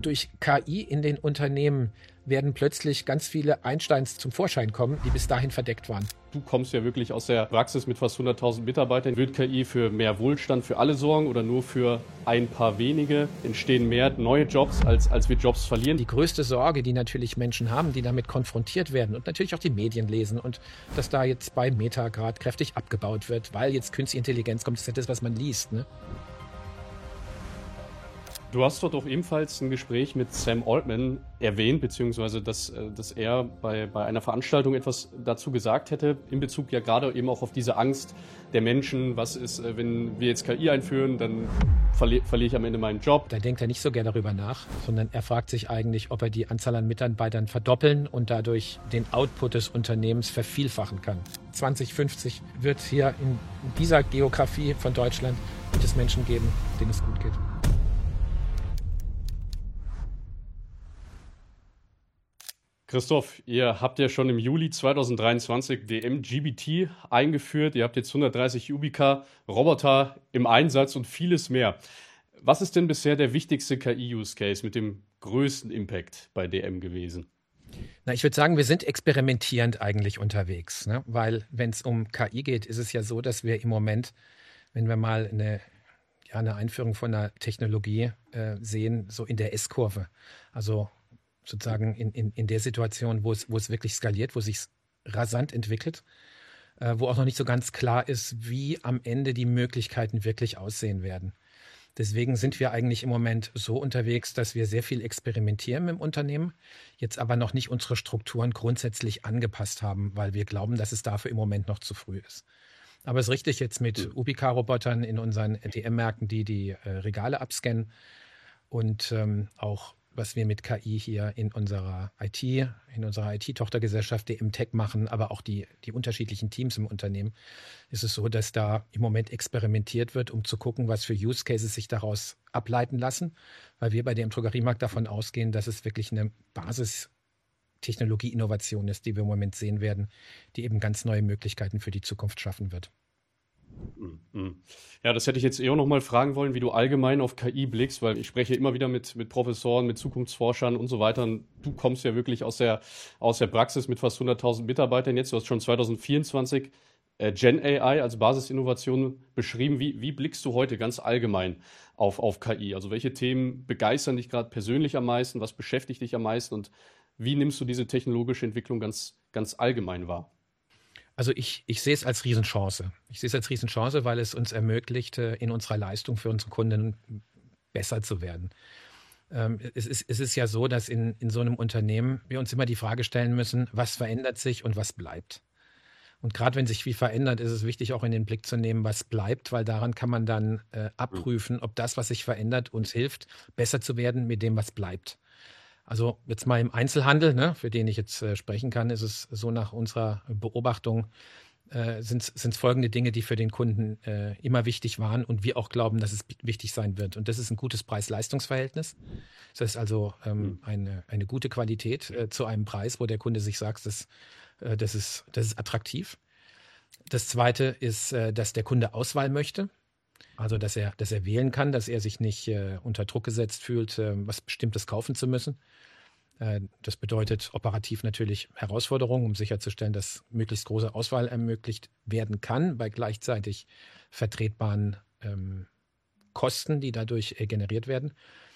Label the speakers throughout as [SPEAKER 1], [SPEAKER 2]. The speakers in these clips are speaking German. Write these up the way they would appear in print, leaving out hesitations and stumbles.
[SPEAKER 1] Durch KI in den Unternehmen werden plötzlich ganz viele Einsteins zum Vorschein kommen, die bis dahin verdeckt waren.
[SPEAKER 2] Du kommst ja wirklich aus der Praxis mit fast 100.000 Mitarbeitern. Wird KI für mehr Wohlstand für alle sorgen oder nur für ein paar wenige? Entstehen mehr neue Jobs, als wir Jobs verlieren?
[SPEAKER 1] Die größte Sorge, die natürlich Menschen haben, die damit konfrontiert werden und natürlich auch die Medien lesen und dass da jetzt bei Meta gerade kräftig abgebaut wird, weil jetzt künstliche Intelligenz kommt, das ist ja das, was man liest, ne?
[SPEAKER 2] Du hast dort auch ebenfalls ein Gespräch mit Sam Altman erwähnt, beziehungsweise dass er bei einer Veranstaltung etwas dazu gesagt hätte, in Bezug ja gerade eben auch auf diese Angst der Menschen. Was ist, wenn wir jetzt KI einführen, dann verliere ich am Ende meinen Job.
[SPEAKER 1] Da denkt er nicht so gerne darüber nach, sondern er fragt sich eigentlich, ob er die Anzahl an Mitarbeitern verdoppeln und dadurch den Output des Unternehmens vervielfachen kann. 2050 wird hier in dieser Geografie von Deutschland wird es Menschen geben, denen es gut geht.
[SPEAKER 2] Christoph, ihr habt ja schon im Juli 2023 DMGBT eingeführt. Ihr habt jetzt 130 Ubica-Roboter im Einsatz und vieles mehr. Was ist denn bisher der wichtigste KI-Use-Case mit dem größten Impact bei DM gewesen?
[SPEAKER 1] Na, ich würde sagen, wir sind experimentierend eigentlich unterwegs, ne? Weil wenn es um KI geht, ist es ja so, dass wir im Moment, wenn wir mal eine Einführung von einer Technologie sehen, so in der S-Kurve, also sozusagen in der Situation, wo es wirklich skaliert, wo es sich rasant entwickelt, wo auch noch nicht so ganz klar ist, wie am Ende die Möglichkeiten wirklich aussehen werden. Deswegen sind wir eigentlich im Moment so unterwegs, dass wir sehr viel experimentieren im Unternehmen, jetzt aber noch nicht unsere Strukturen grundsätzlich angepasst haben, weil wir glauben, dass es dafür im Moment noch zu früh ist. Aber es ist richtig, jetzt mit Ubica-Robotern in unseren DM-Märkten, die Regale abscannen und auch was wir mit KI hier in unserer IT-Tochtergesellschaft DM Tech machen, aber auch die unterschiedlichen Teams im Unternehmen, ist es so, dass da im Moment experimentiert wird, um zu gucken, was für Use Cases sich daraus ableiten lassen, weil wir bei dem Drogeriemarkt davon ausgehen, dass es wirklich eine Basistechnologie-Innovation ist, die wir im Moment sehen werden, die eben ganz neue Möglichkeiten für die Zukunft schaffen wird.
[SPEAKER 2] Ja, das hätte ich jetzt eher noch mal fragen wollen, wie du allgemein auf KI blickst, weil ich spreche immer wieder mit Professoren, mit Zukunftsforschern und so weiter. Und du kommst ja wirklich aus der Praxis mit fast 100.000 Mitarbeitern jetzt. Du hast schon 2024 Gen AI als Basisinnovation beschrieben. Wie blickst du heute ganz allgemein auf KI? Also welche Themen begeistern dich gerade persönlich am meisten? Was beschäftigt dich am meisten? Und wie nimmst du diese technologische Entwicklung ganz allgemein wahr?
[SPEAKER 1] Also ich sehe es als Riesenchance. Ich sehe es als Riesenchance, weil es uns ermöglicht, in unserer Leistung für unsere Kunden besser zu werden. Es ist ja so, dass in so einem Unternehmen wir uns immer die Frage stellen müssen, was verändert sich und was bleibt. Und gerade wenn sich viel verändert, ist es wichtig, auch in den Blick zu nehmen, was bleibt, weil daran kann man dann abprüfen, ob das, was sich verändert, uns hilft, besser zu werden mit dem, was bleibt. Also jetzt mal im Einzelhandel, ne, für den ich jetzt sprechen kann, ist es so nach unserer Beobachtung, sind es folgende Dinge, die für den Kunden immer wichtig waren und wir auch glauben, dass es wichtig sein wird. Und das ist ein gutes Preis-Leistungs-Verhältnis. Das heißt also eine gute Qualität zu einem Preis, wo der Kunde sich sagt, das ist attraktiv. Das Zweite ist, dass der Kunde Auswahl möchte. Also, dass er wählen kann, dass er sich nicht unter Druck gesetzt fühlt, was Bestimmtes kaufen zu müssen. Das bedeutet operativ natürlich Herausforderungen, um sicherzustellen, dass möglichst große Auswahl ermöglicht werden kann, bei gleichzeitig vertretbaren Kosten, die dadurch generiert werden.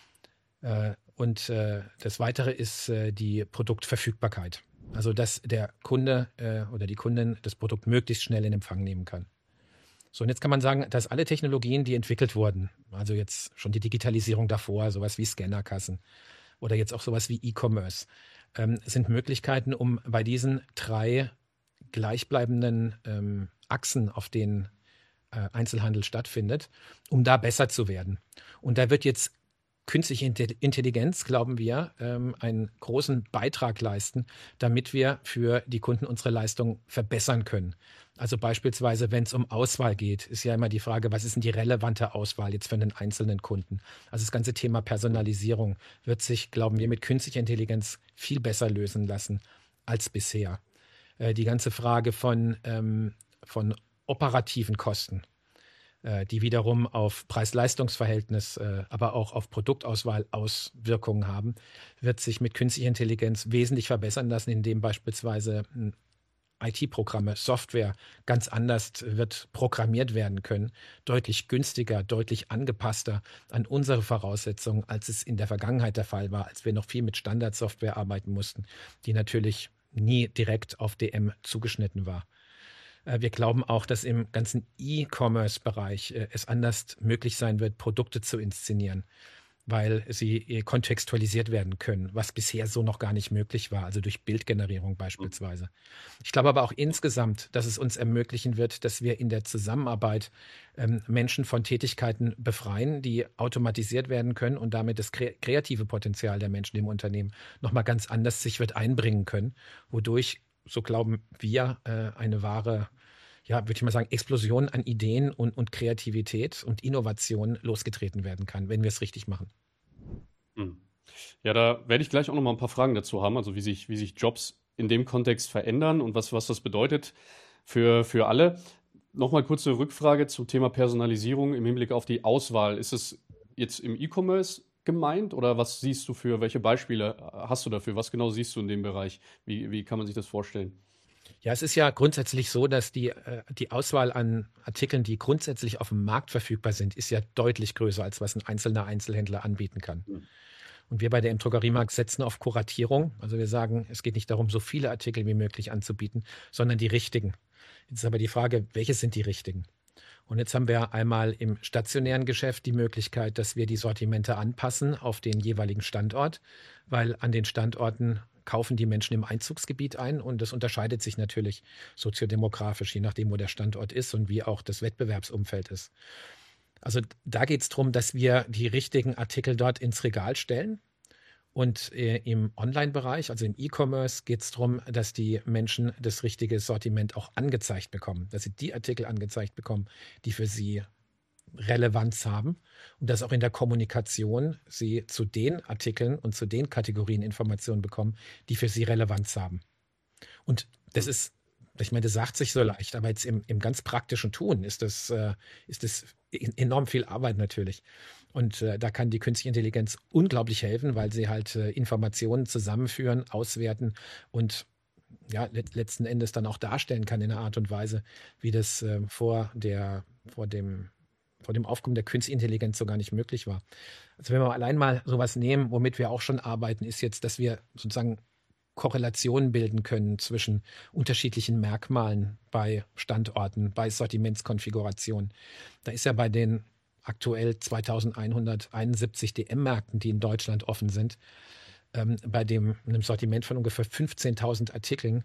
[SPEAKER 1] Und das Weitere ist die Produktverfügbarkeit. Also, dass der Kunde oder die Kundin das Produkt möglichst schnell in Empfang nehmen kann. So, und jetzt kann man sagen, dass alle Technologien, die entwickelt wurden, also jetzt schon die Digitalisierung davor, sowas wie Scannerkassen oder jetzt auch sowas wie E-Commerce, sind Möglichkeiten, um bei diesen 3 gleichbleibenden Achsen, auf denen Einzelhandel stattfindet, um da besser zu werden. Und da wird jetzt künstliche Intelligenz, glauben wir, einen großen Beitrag leisten, damit wir für die Kunden unsere Leistung verbessern können. Also beispielsweise, wenn es um Auswahl geht, ist ja immer die Frage, was ist denn die relevante Auswahl jetzt für einen einzelnen Kunden? Also das ganze Thema Personalisierung wird sich, glauben wir, mit künstlicher Intelligenz viel besser lösen lassen als bisher. Die ganze Frage von operativen Kosten die wiederum auf Preis-Leistungs-Verhältnis, aber auch auf Produktauswahl Auswirkungen haben, wird sich mit künstlicher Intelligenz wesentlich verbessern lassen, indem beispielsweise IT-Programme, Software ganz anders wird programmiert werden können, deutlich günstiger, deutlich angepasster an unsere Voraussetzungen, als es in der Vergangenheit der Fall war, als wir noch viel mit Standardsoftware arbeiten mussten, die natürlich nie direkt auf DM zugeschnitten war. Wir glauben auch, dass im ganzen E-Commerce-Bereich es anders möglich sein wird, Produkte zu inszenieren, weil sie kontextualisiert werden können, was bisher so noch gar nicht möglich war, also durch Bildgenerierung beispielsweise. Ich glaube aber auch insgesamt, dass es uns ermöglichen wird, dass wir in der Zusammenarbeit Menschen von Tätigkeiten befreien, die automatisiert werden können und damit das kreative Potenzial der Menschen im Unternehmen nochmal ganz anders sich wird einbringen können, wodurch, so glauben wir, eine wahre, ja, würde ich mal sagen, Explosion an Ideen und Kreativität und Innovation losgetreten werden kann, wenn wir es richtig machen.
[SPEAKER 2] Ja, da werde ich gleich auch noch mal ein paar Fragen dazu haben, also wie sich Jobs in dem Kontext verändern und was das bedeutet für alle. Nochmal kurze Rückfrage zum Thema Personalisierung im Hinblick auf die Auswahl. Ist es jetzt im E-Commerce gemeint oder was siehst du welche Beispiele hast du dafür? Was genau siehst du in dem Bereich? Wie kann man sich das vorstellen?
[SPEAKER 1] Ja, es ist ja grundsätzlich so, dass die Auswahl an Artikeln, die grundsätzlich auf dem Markt verfügbar sind, ist ja deutlich größer, als was ein einzelner Einzelhändler anbieten kann. Und wir bei der M-Drogeriemarkt setzen auf Kuratierung. Also wir sagen, es geht nicht darum, so viele Artikel wie möglich anzubieten, sondern die richtigen. Jetzt ist aber die Frage, welche sind die richtigen? Und jetzt haben wir einmal im stationären Geschäft die Möglichkeit, dass wir die Sortimente anpassen auf den jeweiligen Standort, weil an den Standorten kaufen die Menschen im Einzugsgebiet ein und das unterscheidet sich natürlich soziodemografisch, je nachdem, wo der Standort ist und wie auch das Wettbewerbsumfeld ist. Also da geht es darum, dass wir die richtigen Artikel dort ins Regal stellen. Und im Online-Bereich, also im E-Commerce, geht es darum, dass die Menschen das richtige Sortiment auch angezeigt bekommen, dass sie die Artikel angezeigt bekommen, die für sie Relevanz haben und dass auch in der Kommunikation sie zu den Artikeln und zu den Kategorien Informationen bekommen, die für sie Relevanz haben. Und das ist, ich meine, das sagt sich so leicht, aber jetzt im ganz praktischen Tun ist das enorm viel Arbeit natürlich. Und da kann die künstliche Intelligenz unglaublich helfen, weil sie halt Informationen zusammenführen, auswerten und ja, letzten Endes dann auch darstellen kann in einer Art und Weise, wie das vor dem Aufkommen der künstlichen Intelligenz so gar nicht möglich war. Also wenn wir allein mal sowas nehmen, womit wir auch schon arbeiten, ist jetzt, dass wir sozusagen Korrelationen bilden können zwischen unterschiedlichen Merkmalen bei Standorten, bei Sortimentskonfigurationen. Da ist ja bei den aktuell 2171 DM-Märkten, die in Deutschland offen sind, bei einem Sortiment von ungefähr 15.000 Artikeln,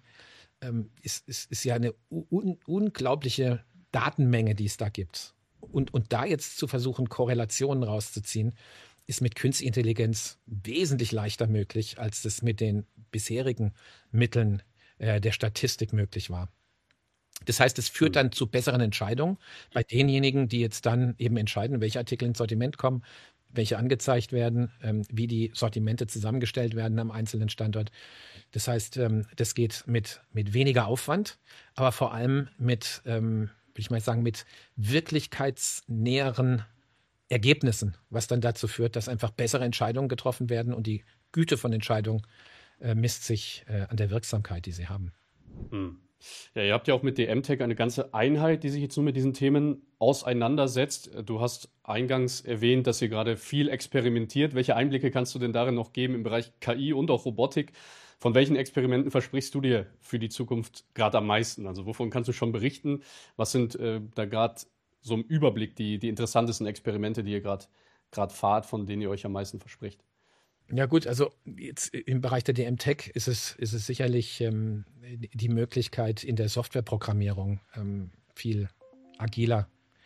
[SPEAKER 1] ist ja eine unglaubliche Datenmenge, die es da gibt. Und da jetzt zu versuchen, Korrelationen rauszuziehen, ist mit künstlicher Intelligenz wesentlich leichter möglich, als das mit den bisherigen Mitteln der Statistik möglich war. Das heißt, es führt dann zu besseren Entscheidungen bei denjenigen, die jetzt dann eben entscheiden, welche Artikel ins Sortiment kommen, welche angezeigt werden, wie die Sortimente zusammengestellt werden am einzelnen Standort. Das heißt, das geht mit weniger Aufwand, aber vor allem mit, würde ich mal sagen, mit wirklichkeitsnäheren Ergebnissen, was dann dazu führt, dass einfach bessere Entscheidungen getroffen werden und die Güte von Entscheidungen misst sich an der Wirksamkeit, die sie haben.
[SPEAKER 2] Ja, ihr habt ja auch mit DM-Tech eine ganze Einheit, die sich jetzt nur mit diesen Themen auseinandersetzt. Du hast eingangs erwähnt, dass ihr gerade viel experimentiert. Welche Einblicke kannst du denn darin noch geben im Bereich KI und auch Robotik? Von welchen Experimenten versprichst du dir für die Zukunft gerade am meisten? Also wovon kannst du schon berichten? Was sind da gerade so im Überblick die interessantesten Experimente, die ihr gerade fahrt, von denen ihr euch am meisten verspricht?
[SPEAKER 1] Ja gut, also jetzt im Bereich der DM-Tech ist es sicherlich die Möglichkeit in der Softwareprogrammierung viel agiler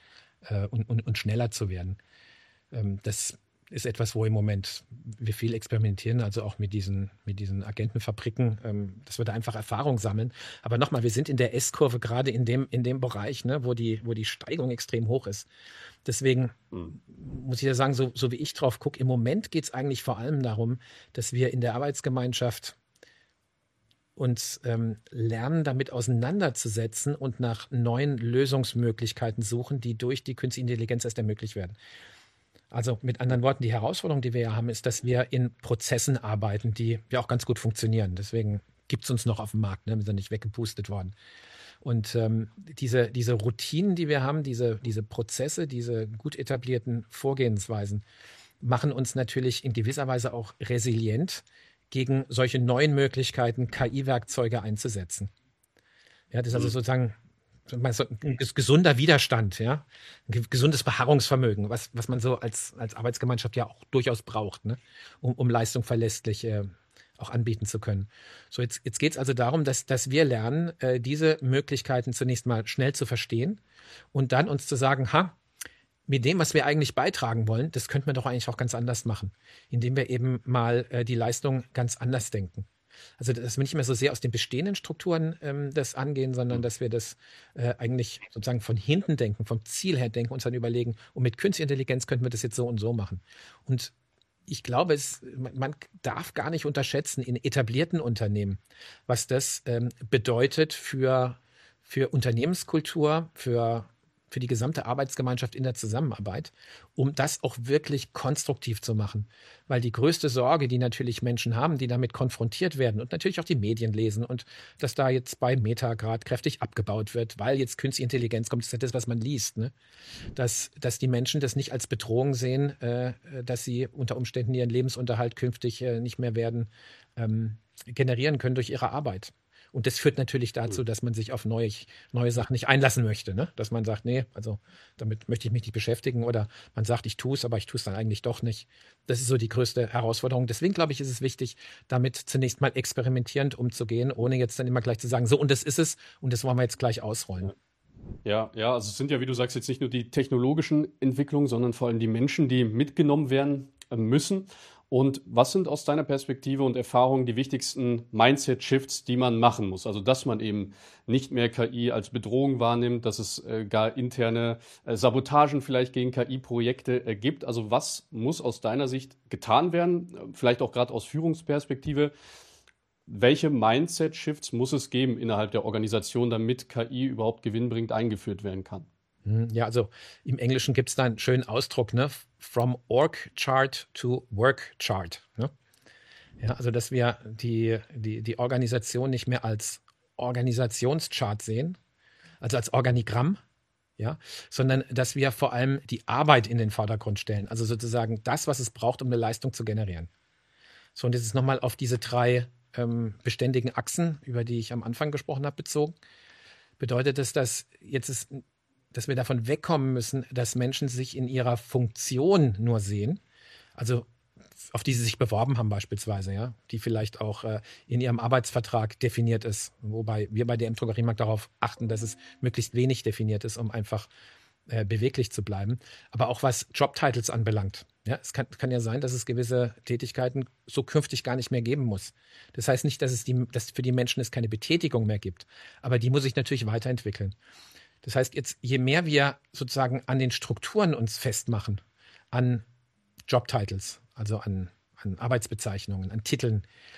[SPEAKER 1] und schneller zu werden. Das ist etwas, wo im Moment wir viel experimentieren, also auch mit diesen Agentenfabriken, dass wir da einfach Erfahrung sammeln. Aber nochmal, wir sind in der S-Kurve gerade in dem Bereich, ne, wo die Steigung extrem hoch ist. Deswegen muss ich ja sagen, so wie ich drauf gucke, im Moment geht es eigentlich vor allem darum, dass wir in der Arbeitsgemeinschaft uns lernen, damit auseinanderzusetzen und nach neuen Lösungsmöglichkeiten suchen, die durch die künstliche Intelligenz erst ermöglicht werden. Also mit anderen Worten, die Herausforderung, die wir ja haben, ist, dass wir in Prozessen arbeiten, die ja auch ganz gut funktionieren. Deswegen gibt es uns noch auf dem Markt, ne? Wir sind nicht weggepustet worden. Und diese Routinen, die wir haben, diese Prozesse, diese gut etablierten Vorgehensweisen, machen uns natürlich in gewisser Weise auch resilient gegen solche neuen Möglichkeiten, KI-Werkzeuge einzusetzen. Ja, das ist also sozusagen ein gesunder Widerstand, ja, ein gesundes Beharrungsvermögen, was man so als Arbeitsgemeinschaft ja auch durchaus braucht, ne? um Leistung verlässlich auch anbieten zu können. So, jetzt geht es also darum, dass wir lernen, diese Möglichkeiten zunächst mal schnell zu verstehen und dann uns zu sagen, mit dem, was wir eigentlich beitragen wollen, das könnten wir doch eigentlich auch ganz anders machen, indem wir eben mal die Leistung ganz anders denken. Also, dass wir nicht mehr so sehr aus den bestehenden Strukturen das angehen, sondern dass wir das eigentlich sozusagen von hinten denken, vom Ziel her denken, uns dann überlegen, und mit künstlicher Intelligenz könnten wir das jetzt so und so machen. Und ich glaube, man darf gar nicht unterschätzen in etablierten Unternehmen, was das bedeutet für Unternehmenskultur, für die gesamte Arbeitsgemeinschaft in der Zusammenarbeit, um das auch wirklich konstruktiv zu machen. Weil die größte Sorge, die natürlich Menschen haben, die damit konfrontiert werden und natürlich auch die Medien lesen und dass da jetzt bei Meta gerade kräftig abgebaut wird, weil jetzt künstliche Intelligenz kommt, das ist ja das, was man liest, ne? Dass die Menschen das nicht als Bedrohung sehen, dass sie unter Umständen ihren Lebensunterhalt künftig nicht mehr werden generieren können durch ihre Arbeit. Und das führt natürlich dazu, dass man sich auf neue Sachen nicht einlassen möchte. Ne? Dass man sagt, nee, also damit möchte ich mich nicht beschäftigen. Oder man sagt, ich tue es, aber ich tue es dann eigentlich doch nicht. Das ist so die größte Herausforderung. Deswegen glaube ich, ist es wichtig, damit zunächst mal experimentierend umzugehen, ohne jetzt dann immer gleich zu sagen, so, und das ist es und das wollen wir jetzt gleich ausrollen.
[SPEAKER 2] Ja, also es sind ja, wie du sagst, jetzt nicht nur die technologischen Entwicklungen, sondern vor allem die Menschen, die mitgenommen werden müssen. Und was sind aus deiner Perspektive und Erfahrung die wichtigsten Mindset-Shifts, die man machen muss? Also, dass man eben nicht mehr KI als Bedrohung wahrnimmt, dass es gar interne Sabotagen vielleicht gegen KI-Projekte gibt. Also, was muss aus deiner Sicht getan werden? Vielleicht auch gerade aus Führungsperspektive. Welche Mindset-Shifts muss es geben innerhalb der Organisation, damit KI überhaupt gewinnbringend eingeführt werden kann?
[SPEAKER 1] Ja, also im Englischen gibt es da einen schönen Ausdruck, ne? From Org Chart to Work Chart. Ne? Ja, also dass wir die Organisation nicht mehr als Organisationschart sehen, also als Organigramm, ja, sondern dass wir vor allem die Arbeit in den Vordergrund stellen. Also sozusagen das, was es braucht, um eine Leistung zu generieren. So, und jetzt ist nochmal auf diese 3 beständigen Achsen, über die ich am Anfang gesprochen habe, bezogen. Bedeutet das, dass wir davon wegkommen müssen, dass Menschen sich in ihrer Funktion nur sehen, also auf die sie sich beworben haben beispielsweise, ja, die vielleicht auch in ihrem Arbeitsvertrag definiert ist, wobei wir bei der im Drogeriemarkt darauf achten, dass es möglichst wenig definiert ist, um einfach beweglich zu bleiben, aber auch was Jobtitles anbelangt. Ja, es kann ja sein, dass es gewisse Tätigkeiten so künftig gar nicht mehr geben muss. Das heißt nicht, dass für die Menschen es keine Betätigung mehr gibt, aber die muss sich natürlich weiterentwickeln. Das heißt, jetzt, je mehr wir sozusagen an den Strukturen uns festmachen, an Jobtitles, also an Arbeitsbezeichnungen, an Titeln,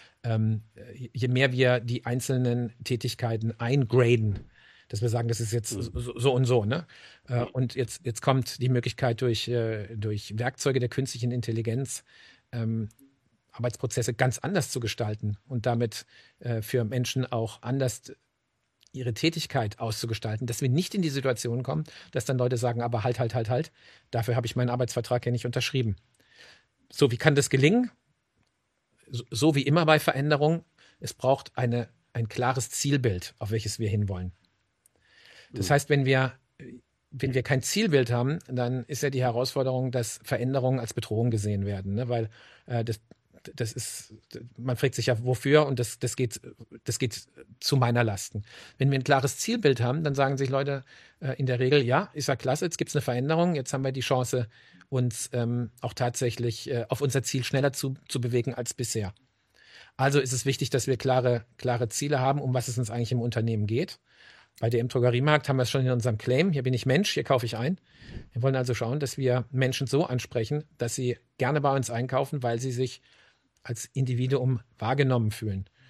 [SPEAKER 1] je mehr wir die einzelnen Tätigkeiten eingraden, dass wir sagen, das ist jetzt so und so, ne? Und jetzt kommt die Möglichkeit durch Werkzeuge der künstlichen Intelligenz, Arbeitsprozesse ganz anders zu gestalten und damit für Menschen auch anders ihre Tätigkeit auszugestalten, dass wir nicht in die Situation kommen, dass dann Leute sagen, aber halt, dafür habe ich meinen Arbeitsvertrag ja nicht unterschrieben. So, wie kann das gelingen? So wie immer bei Veränderung, es braucht ein klares Zielbild, auf welches wir hinwollen. Das heißt, wenn wir kein Zielbild haben, dann ist ja die Herausforderung, dass Veränderungen als Bedrohung gesehen werden, ne? Weil das ist, man fragt sich ja, wofür, und das geht zu meiner Lasten. Wenn wir ein klares Zielbild haben, dann sagen sich Leute in der Regel, ja, ist ja klasse, jetzt gibt es eine Veränderung, jetzt haben wir die Chance, uns auch tatsächlich auf unser Ziel schneller zu bewegen als bisher. Also ist es wichtig, dass wir klare Ziele haben, um was es uns eigentlich im Unternehmen geht. Bei der im Drogeriemarkt haben wir es schon in unserem Claim, hier bin ich Mensch, hier kaufe ich ein. Wir wollen also schauen, dass wir Menschen so ansprechen, dass sie gerne bei uns einkaufen, weil sie sich als Individuum wahrgenommen fühlen.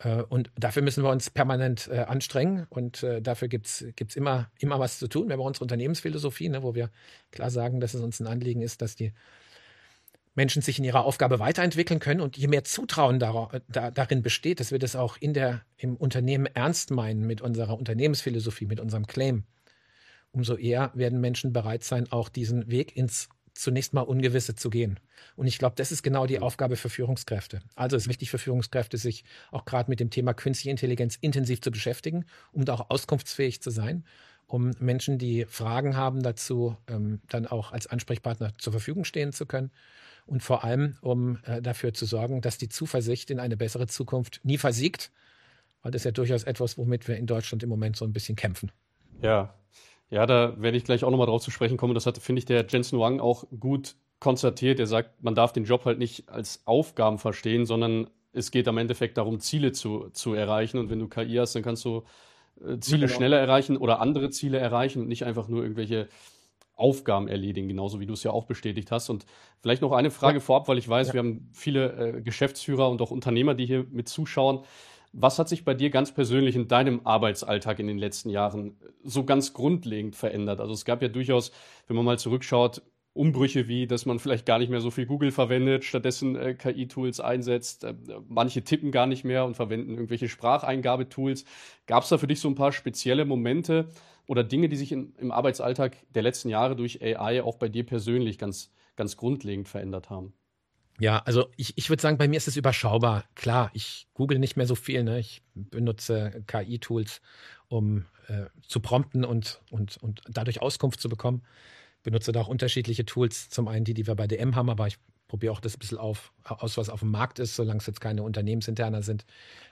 [SPEAKER 1] Und dafür müssen wir uns permanent anstrengen und dafür gibt's immer was zu tun. Wir haben auch unsere Unternehmensphilosophie, ne, wo wir klar sagen, dass es uns ein Anliegen ist, dass die Menschen sich in ihrer Aufgabe weiterentwickeln können und je mehr Zutrauen darin besteht, dass wir das auch im Unternehmen ernst meinen mit unserer Unternehmensphilosophie, mit unserem Claim, umso eher werden Menschen bereit sein, auch diesen Weg ins zunächst mal Ungewisse zu gehen. Und ich glaube, das ist genau die Aufgabe für Führungskräfte. Also es ist wichtig für Führungskräfte, sich auch gerade mit dem Thema künstliche Intelligenz intensiv zu beschäftigen, um da auch auskunftsfähig zu sein, um Menschen, die Fragen haben dazu, dann auch als Ansprechpartner zur Verfügung stehen zu können. Und vor allem, um dafür zu sorgen, dass die Zuversicht in eine bessere Zukunft nie versiegt, weil das ist ja durchaus etwas, womit wir in Deutschland im Moment so ein bisschen kämpfen.
[SPEAKER 2] Ja. Ja, da werde ich gleich auch nochmal drauf zu sprechen kommen. Das hatte, finde ich, der Jensen Huang auch gut konstatiert. Er sagt, man darf den Job halt nicht als Aufgaben verstehen, sondern es geht am Endeffekt darum, Ziele zu erreichen. Und wenn du KI hast, dann kannst du Ziele schneller erreichen oder andere Ziele erreichen und nicht einfach nur irgendwelche Aufgaben erledigen, genauso wie du es ja auch bestätigt hast. Und vielleicht noch eine Frage vorab, weil ich weiß, wir haben viele Geschäftsführer und auch Unternehmer, die hier mit zuschauen. Was hat sich bei dir ganz persönlich in deinem Arbeitsalltag in den letzten Jahren so ganz grundlegend verändert? Also es gab ja durchaus, wenn man mal zurückschaut, Umbrüche wie, dass man vielleicht gar nicht mehr so viel Google verwendet, stattdessen KI-Tools einsetzt. Manche tippen gar nicht mehr und verwenden irgendwelche Spracheingabetools. Gab es da für dich so ein paar spezielle Momente oder Dinge, die sich im Arbeitsalltag der letzten Jahre durch AI auch bei dir persönlich ganz, ganz grundlegend verändert haben?
[SPEAKER 1] Ja, also ich würde sagen, bei mir ist es überschaubar. Klar, ich google nicht mehr so viel, ne? Ich benutze KI-Tools, um zu prompten und dadurch Auskunft zu bekommen. Benutze da auch unterschiedliche Tools. Zum einen die wir bei DM haben, aber ich probiere auch das ein bisschen aus, was auf dem Markt ist, solange es jetzt keine Unternehmensinterner sind,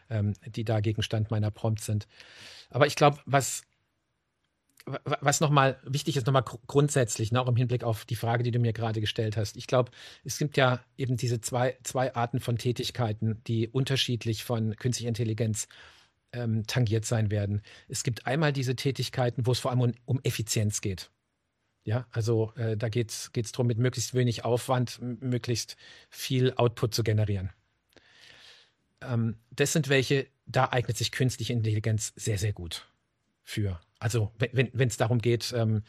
[SPEAKER 1] die da Gegenstand meiner Prompts sind. Aber ich glaube, was nochmal wichtig ist, nochmal grundsätzlich, ne, auch im Hinblick auf die Frage, die du mir gerade gestellt hast. Ich glaube, es gibt ja eben diese zwei Arten von Tätigkeiten, die unterschiedlich von künstlicher Intelligenz tangiert sein werden. Es gibt einmal diese Tätigkeiten, wo es vor allem um Effizienz geht. Ja, also da geht's darum, mit möglichst wenig Aufwand möglichst viel Output zu generieren. Das sind welche, da eignet sich künstliche Intelligenz sehr, sehr gut für. Also wenn es darum geht, sagen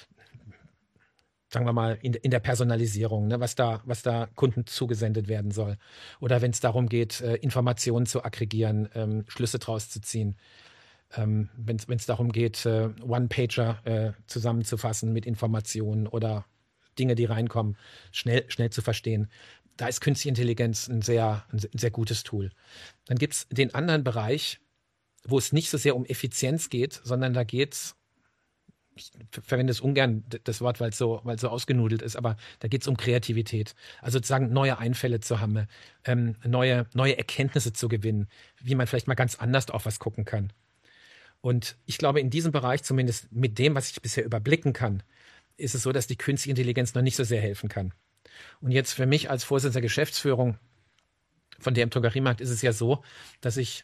[SPEAKER 1] wir mal, in der Personalisierung, ne, was da Kunden zugesendet werden soll. Oder wenn es darum geht, Informationen zu aggregieren, Schlüsse draus zu ziehen. Wenn es darum geht, One-Pager zusammenzufassen mit Informationen oder Dinge, die reinkommen, schnell zu verstehen. Da ist künstliche Intelligenz ein sehr gutes Tool. Dann gibt es den anderen Bereich, wo es nicht so sehr um Effizienz geht, sondern da geht's, ich verwende es ungern, das Wort, weil es so ausgenudelt ist, aber da geht es um Kreativität. Also sozusagen neue Einfälle zu haben, neue Erkenntnisse zu gewinnen, wie man vielleicht mal ganz anders auf was gucken kann. Und ich glaube, in diesem Bereich, zumindest mit dem, was ich bisher überblicken kann, ist es so, dass die künstliche Intelligenz noch nicht so sehr helfen kann. Und jetzt für mich als Vorsitzender der Geschäftsführung von DM Drogeriemarkt ist es ja so, dass ich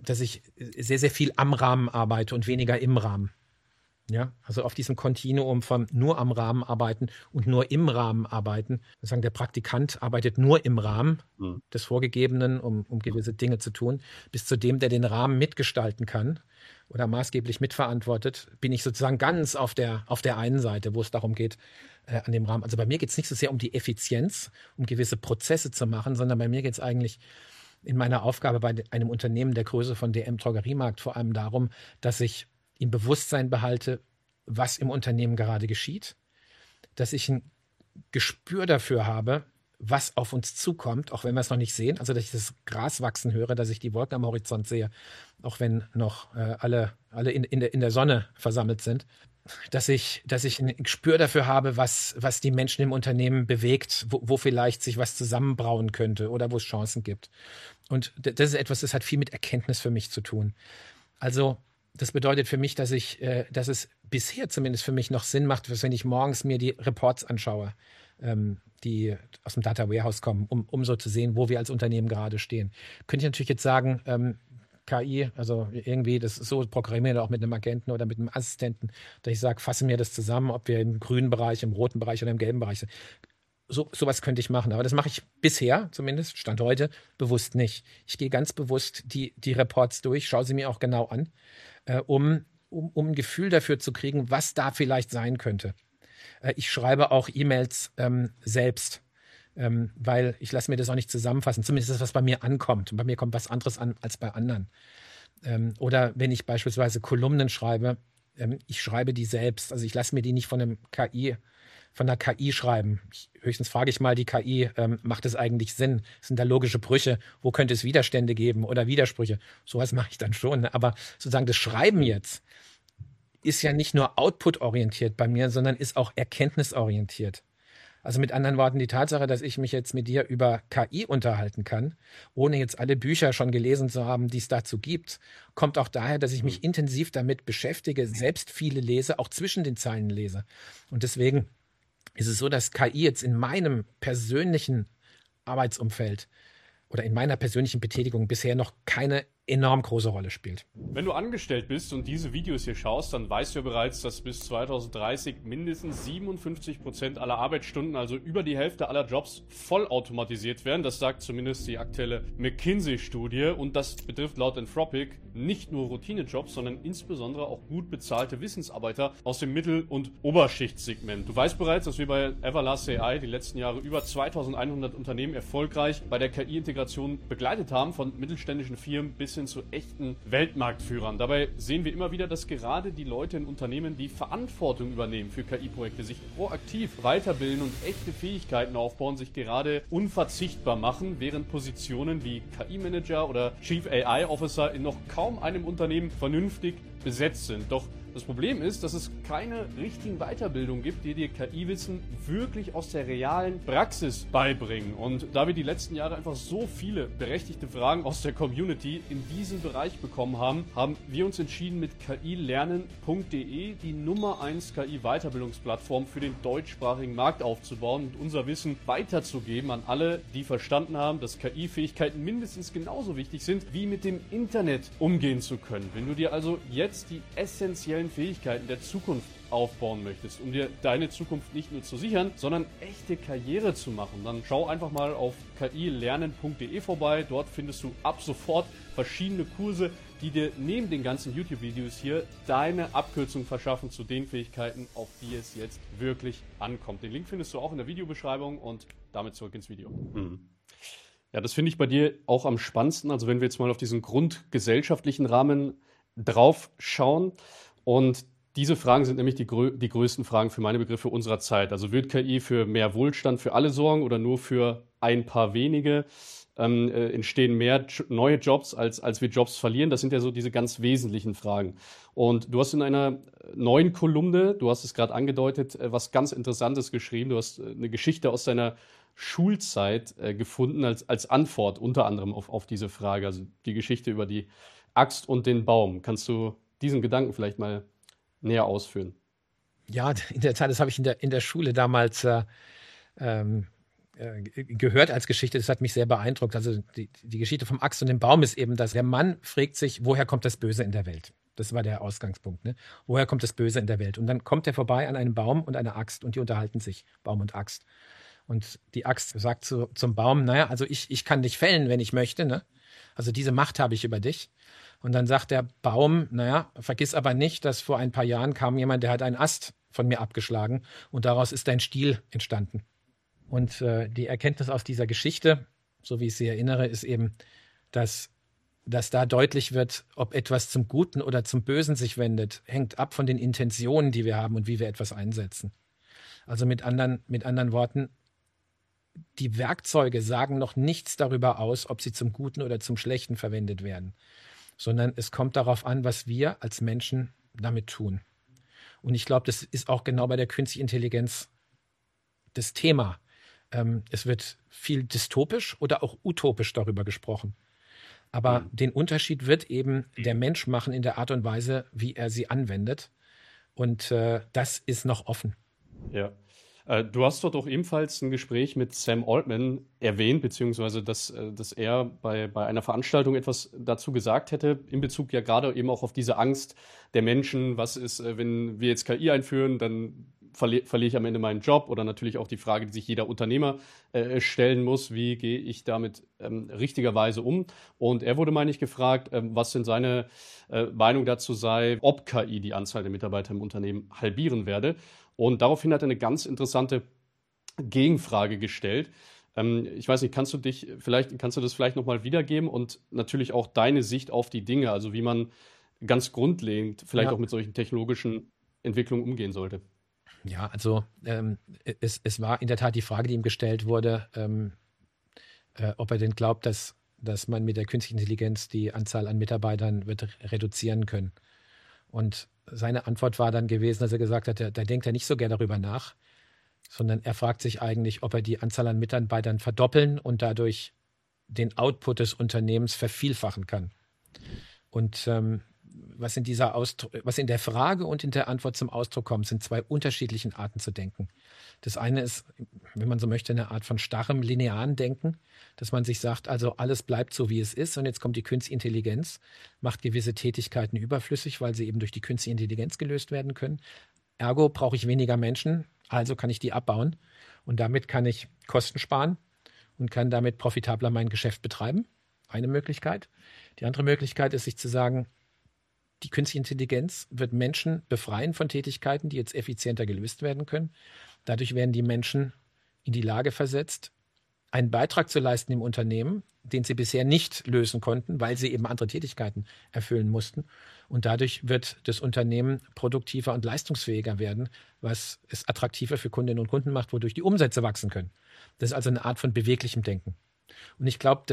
[SPEAKER 1] sehr, sehr viel am Rahmen arbeite und weniger im Rahmen. Ja, also auf diesem Kontinuum von nur am Rahmen arbeiten und nur im Rahmen arbeiten. Sagen, der Praktikant arbeitet nur im Rahmen des Vorgegebenen, um gewisse Dinge zu tun, bis zu dem, der den Rahmen mitgestalten kann oder maßgeblich mitverantwortet, bin ich sozusagen ganz auf der einen Seite, wo es darum geht, an dem Rahmen. Also bei mir geht es nicht so sehr um die Effizienz, um gewisse Prozesse zu machen, sondern bei mir geht es eigentlich in meiner Aufgabe bei einem Unternehmen der Größe von DM Drogeriemarkt vor allem darum, dass ich im Bewusstsein behalte, was im Unternehmen gerade geschieht, dass ich ein Gespür dafür habe, was auf uns zukommt, auch wenn wir es noch nicht sehen, also dass ich das Gras wachsen höre, dass ich die Wolken am Horizont sehe, auch wenn noch alle in der Sonne versammelt sind, dass ich ein Gespür dafür habe, was die Menschen im Unternehmen bewegt, wo vielleicht sich was zusammenbrauen könnte oder wo es Chancen gibt. Und das ist etwas, das hat viel mit Erkenntnis für mich zu tun. Also das bedeutet für mich, dass es bisher zumindest für mich noch Sinn macht, wenn ich morgens mir die Reports anschaue, die aus dem Data Warehouse kommen, um so zu sehen, wo wir als Unternehmen gerade stehen. Könnte ich natürlich jetzt sagen, KI, also irgendwie, das ist so, programmiere auch mit einem Agenten oder mit einem Assistenten, dass ich sage, fasse mir das zusammen, ob wir im grünen Bereich, im roten Bereich oder im gelben Bereich sind. sowas könnte ich machen. Aber das mache ich bisher, zumindest, Stand heute, bewusst nicht. Ich gehe ganz bewusst die Reports durch, schaue sie mir auch genau an, um ein Gefühl dafür zu kriegen, was da vielleicht sein könnte. Ich schreibe auch E-Mails selbst, weil ich lasse mir das auch nicht zusammenfassen. Zumindest das, was bei mir ankommt. Und bei mir kommt was anderes an als bei anderen. Oder wenn ich beispielsweise Kolumnen schreibe, ich schreibe die selbst. Also ich lasse mir die nicht von der KI schreiben. Höchstens frage ich mal die KI, macht es eigentlich Sinn? Sind da logische Brüche? Wo könnte es Widerstände geben oder Widersprüche? Sowas mache ich dann schon. Ne? Aber sozusagen das Schreiben jetzt ist ja nicht nur output-orientiert bei mir, sondern ist auch erkenntnisorientiert. Also mit anderen Worten, die Tatsache, dass ich mich jetzt mit dir über KI unterhalten kann, ohne jetzt alle Bücher schon gelesen zu haben, die es dazu gibt, kommt auch daher, dass ich mich intensiv damit beschäftige, selbst viele lese, auch zwischen den Zeilen lese. Und deswegen ist es so, dass KI jetzt in meinem persönlichen Arbeitsumfeld oder in meiner persönlichen Betätigung bisher noch keine enorm große Rolle spielt.
[SPEAKER 2] Wenn du angestellt bist und diese Videos hier schaust, dann weißt du ja bereits, dass bis 2030 mindestens 57% aller Arbeitsstunden, also über die Hälfte aller Jobs, vollautomatisiert werden. Das sagt zumindest die aktuelle McKinsey-Studie. Und das betrifft laut Anthropic nicht nur Routinejobs, sondern insbesondere auch gut bezahlte Wissensarbeiter aus dem Mittel- und Oberschichtssegment. Du weißt bereits, dass wir bei Everlast AI die letzten Jahre über 2100 Unternehmen erfolgreich bei der KI-Integration begleitet haben, von mittelständischen Firmen bis hin zu echten Weltmarktführern. Dabei sehen wir immer wieder, dass gerade die Leute in Unternehmen, die Verantwortung übernehmen für KI-Projekte, sich proaktiv weiterbilden und echte Fähigkeiten aufbauen, sich gerade unverzichtbar machen, während Positionen wie KI-Manager oder Chief AI Officer in noch kaum einem Unternehmen vernünftig besetzt sind. Doch das Problem ist, dass es keine richtigen Weiterbildungen gibt, die dir KI-Wissen wirklich aus der realen Praxis beibringen. Und da wir die letzten Jahre einfach so viele berechtigte Fragen aus der Community in diesem Bereich bekommen haben, haben wir uns entschieden, mit kilernen.de die Nummer 1 KI-Weiterbildungsplattform für den deutschsprachigen Markt aufzubauen und unser Wissen weiterzugeben an alle, die verstanden haben, dass KI-Fähigkeiten mindestens genauso wichtig sind, wie mit dem Internet umgehen zu können. Wenn du dir also jetzt die essentiellen Fähigkeiten der Zukunft aufbauen möchtest, um dir deine Zukunft nicht nur zu sichern, sondern echte Karriere zu machen, dann schau einfach mal auf kilernen.de vorbei. Dort findest du ab sofort verschiedene Kurse, die dir neben den ganzen YouTube-Videos hier deine Abkürzung verschaffen zu den Fähigkeiten, auf die es jetzt wirklich ankommt. Den Link findest du auch in der Videobeschreibung und damit zurück ins Video. Ja, das finde ich bei dir auch am spannendsten. Also wenn wir jetzt mal auf diesen grundgesellschaftlichen Rahmen drauf schauen. Und diese Fragen sind nämlich die größten Fragen für meine Begriffe unserer Zeit. Also wird KI für mehr Wohlstand für alle sorgen oder nur für ein paar wenige? Entstehen mehr neue Jobs, als wir Jobs verlieren? Das sind ja so diese ganz wesentlichen Fragen. Und du hast in einer neuen Kolumne, du hast es gerade angedeutet, was ganz Interessantes geschrieben. Du hast eine Geschichte aus deiner Schulzeit gefunden als Antwort unter anderem auf diese Frage. Also die Geschichte über die Axt und den Baum. Kannst du diesen Gedanken vielleicht mal näher ausführen?
[SPEAKER 1] Ja, in der Tat, das habe ich in der Schule damals gehört als Geschichte. Das hat mich sehr beeindruckt. Also die Geschichte vom Axt und dem Baum ist eben, dass der Mann fragt sich, woher kommt das Böse in der Welt? Das war der Ausgangspunkt. Ne? Woher kommt das Böse in der Welt? Und dann kommt er vorbei an einem Baum und einer Axt und die unterhalten sich, Baum und Axt. Und die Axt sagt zum Baum, naja, also ich kann dich fällen, wenn ich möchte. Ne? Also diese Macht habe ich über dich. Und dann sagt der Baum, naja, vergiss aber nicht, dass vor ein paar Jahren kam jemand, der hat einen Ast von mir abgeschlagen und daraus ist ein Stiel entstanden. Und die Erkenntnis aus dieser Geschichte, so wie ich sie erinnere, ist eben, dass da deutlich wird, ob etwas zum Guten oder zum Bösen sich wendet, hängt ab von den Intentionen, die wir haben und wie wir etwas einsetzen. Also mit anderen Worten, die Werkzeuge sagen noch nichts darüber aus, ob sie zum Guten oder zum Schlechten verwendet werden, sondern es kommt darauf an, was wir als Menschen damit tun. Und ich glaube, das ist auch genau bei der künstlichen Intelligenz das Thema. Es wird viel dystopisch oder auch utopisch darüber gesprochen. Aber den Unterschied wird eben der Mensch machen in der Art und Weise, wie er sie anwendet. Und das ist noch offen.
[SPEAKER 2] Ja. Du hast dort auch ebenfalls ein Gespräch mit Sam Altman erwähnt, beziehungsweise dass er bei einer Veranstaltung etwas dazu gesagt hätte, in Bezug ja gerade eben auch auf diese Angst der Menschen. Was ist, wenn wir jetzt KI einführen, dann verliere ich am Ende meinen Job? Oder natürlich auch die Frage, die sich jeder Unternehmer stellen muss, wie gehe ich damit richtigerweise um? Und er wurde, meine ich, gefragt, was denn seine Meinung dazu sei, ob KI die Anzahl der Mitarbeiter im Unternehmen halbieren werde. Und daraufhin hat er eine ganz interessante Gegenfrage gestellt. Ich weiß nicht, kannst du das vielleicht nochmal wiedergeben und natürlich auch deine Sicht auf die Dinge, also wie man ganz grundlegend vielleicht
[SPEAKER 1] Ja.
[SPEAKER 2] auch mit solchen technologischen Entwicklungen umgehen sollte?
[SPEAKER 1] Ja, also es war in der Tat die Frage, die ihm gestellt wurde, ob er denn glaubt, dass man mit der künstlichen Intelligenz die Anzahl an Mitarbeitern wird reduzieren können. Und seine Antwort war dann gewesen, dass er gesagt hat, da denkt er nicht so gerne darüber nach, sondern er fragt sich eigentlich, ob er die Anzahl an Mitarbeitern verdoppeln und dadurch den Output des Unternehmens vervielfachen kann. Und was in der Frage und in der Antwort zum Ausdruck kommt, sind zwei unterschiedlichen Arten zu denken. Das eine ist, wenn man so möchte, eine Art von starrem, linearen Denken, dass man sich sagt, also alles bleibt so, wie es ist und jetzt kommt die künstliche Intelligenz, macht gewisse Tätigkeiten überflüssig, weil sie eben durch die künstliche Intelligenz gelöst werden können. Ergo brauche ich weniger Menschen, also kann ich die abbauen und damit kann ich Kosten sparen und kann damit profitabler mein Geschäft betreiben. Eine Möglichkeit. Die andere Möglichkeit ist, sich zu sagen, die künstliche Intelligenz wird Menschen befreien von Tätigkeiten, die jetzt effizienter gelöst werden können. Dadurch werden die Menschen in die Lage versetzt, einen Beitrag zu leisten im Unternehmen, den sie bisher nicht lösen konnten, weil sie eben andere Tätigkeiten erfüllen mussten. Und dadurch wird das Unternehmen produktiver und leistungsfähiger werden, was es attraktiver für Kundinnen und Kunden macht, wodurch die Umsätze wachsen können. Das ist also eine Art von beweglichem Denken. Und ich glaube,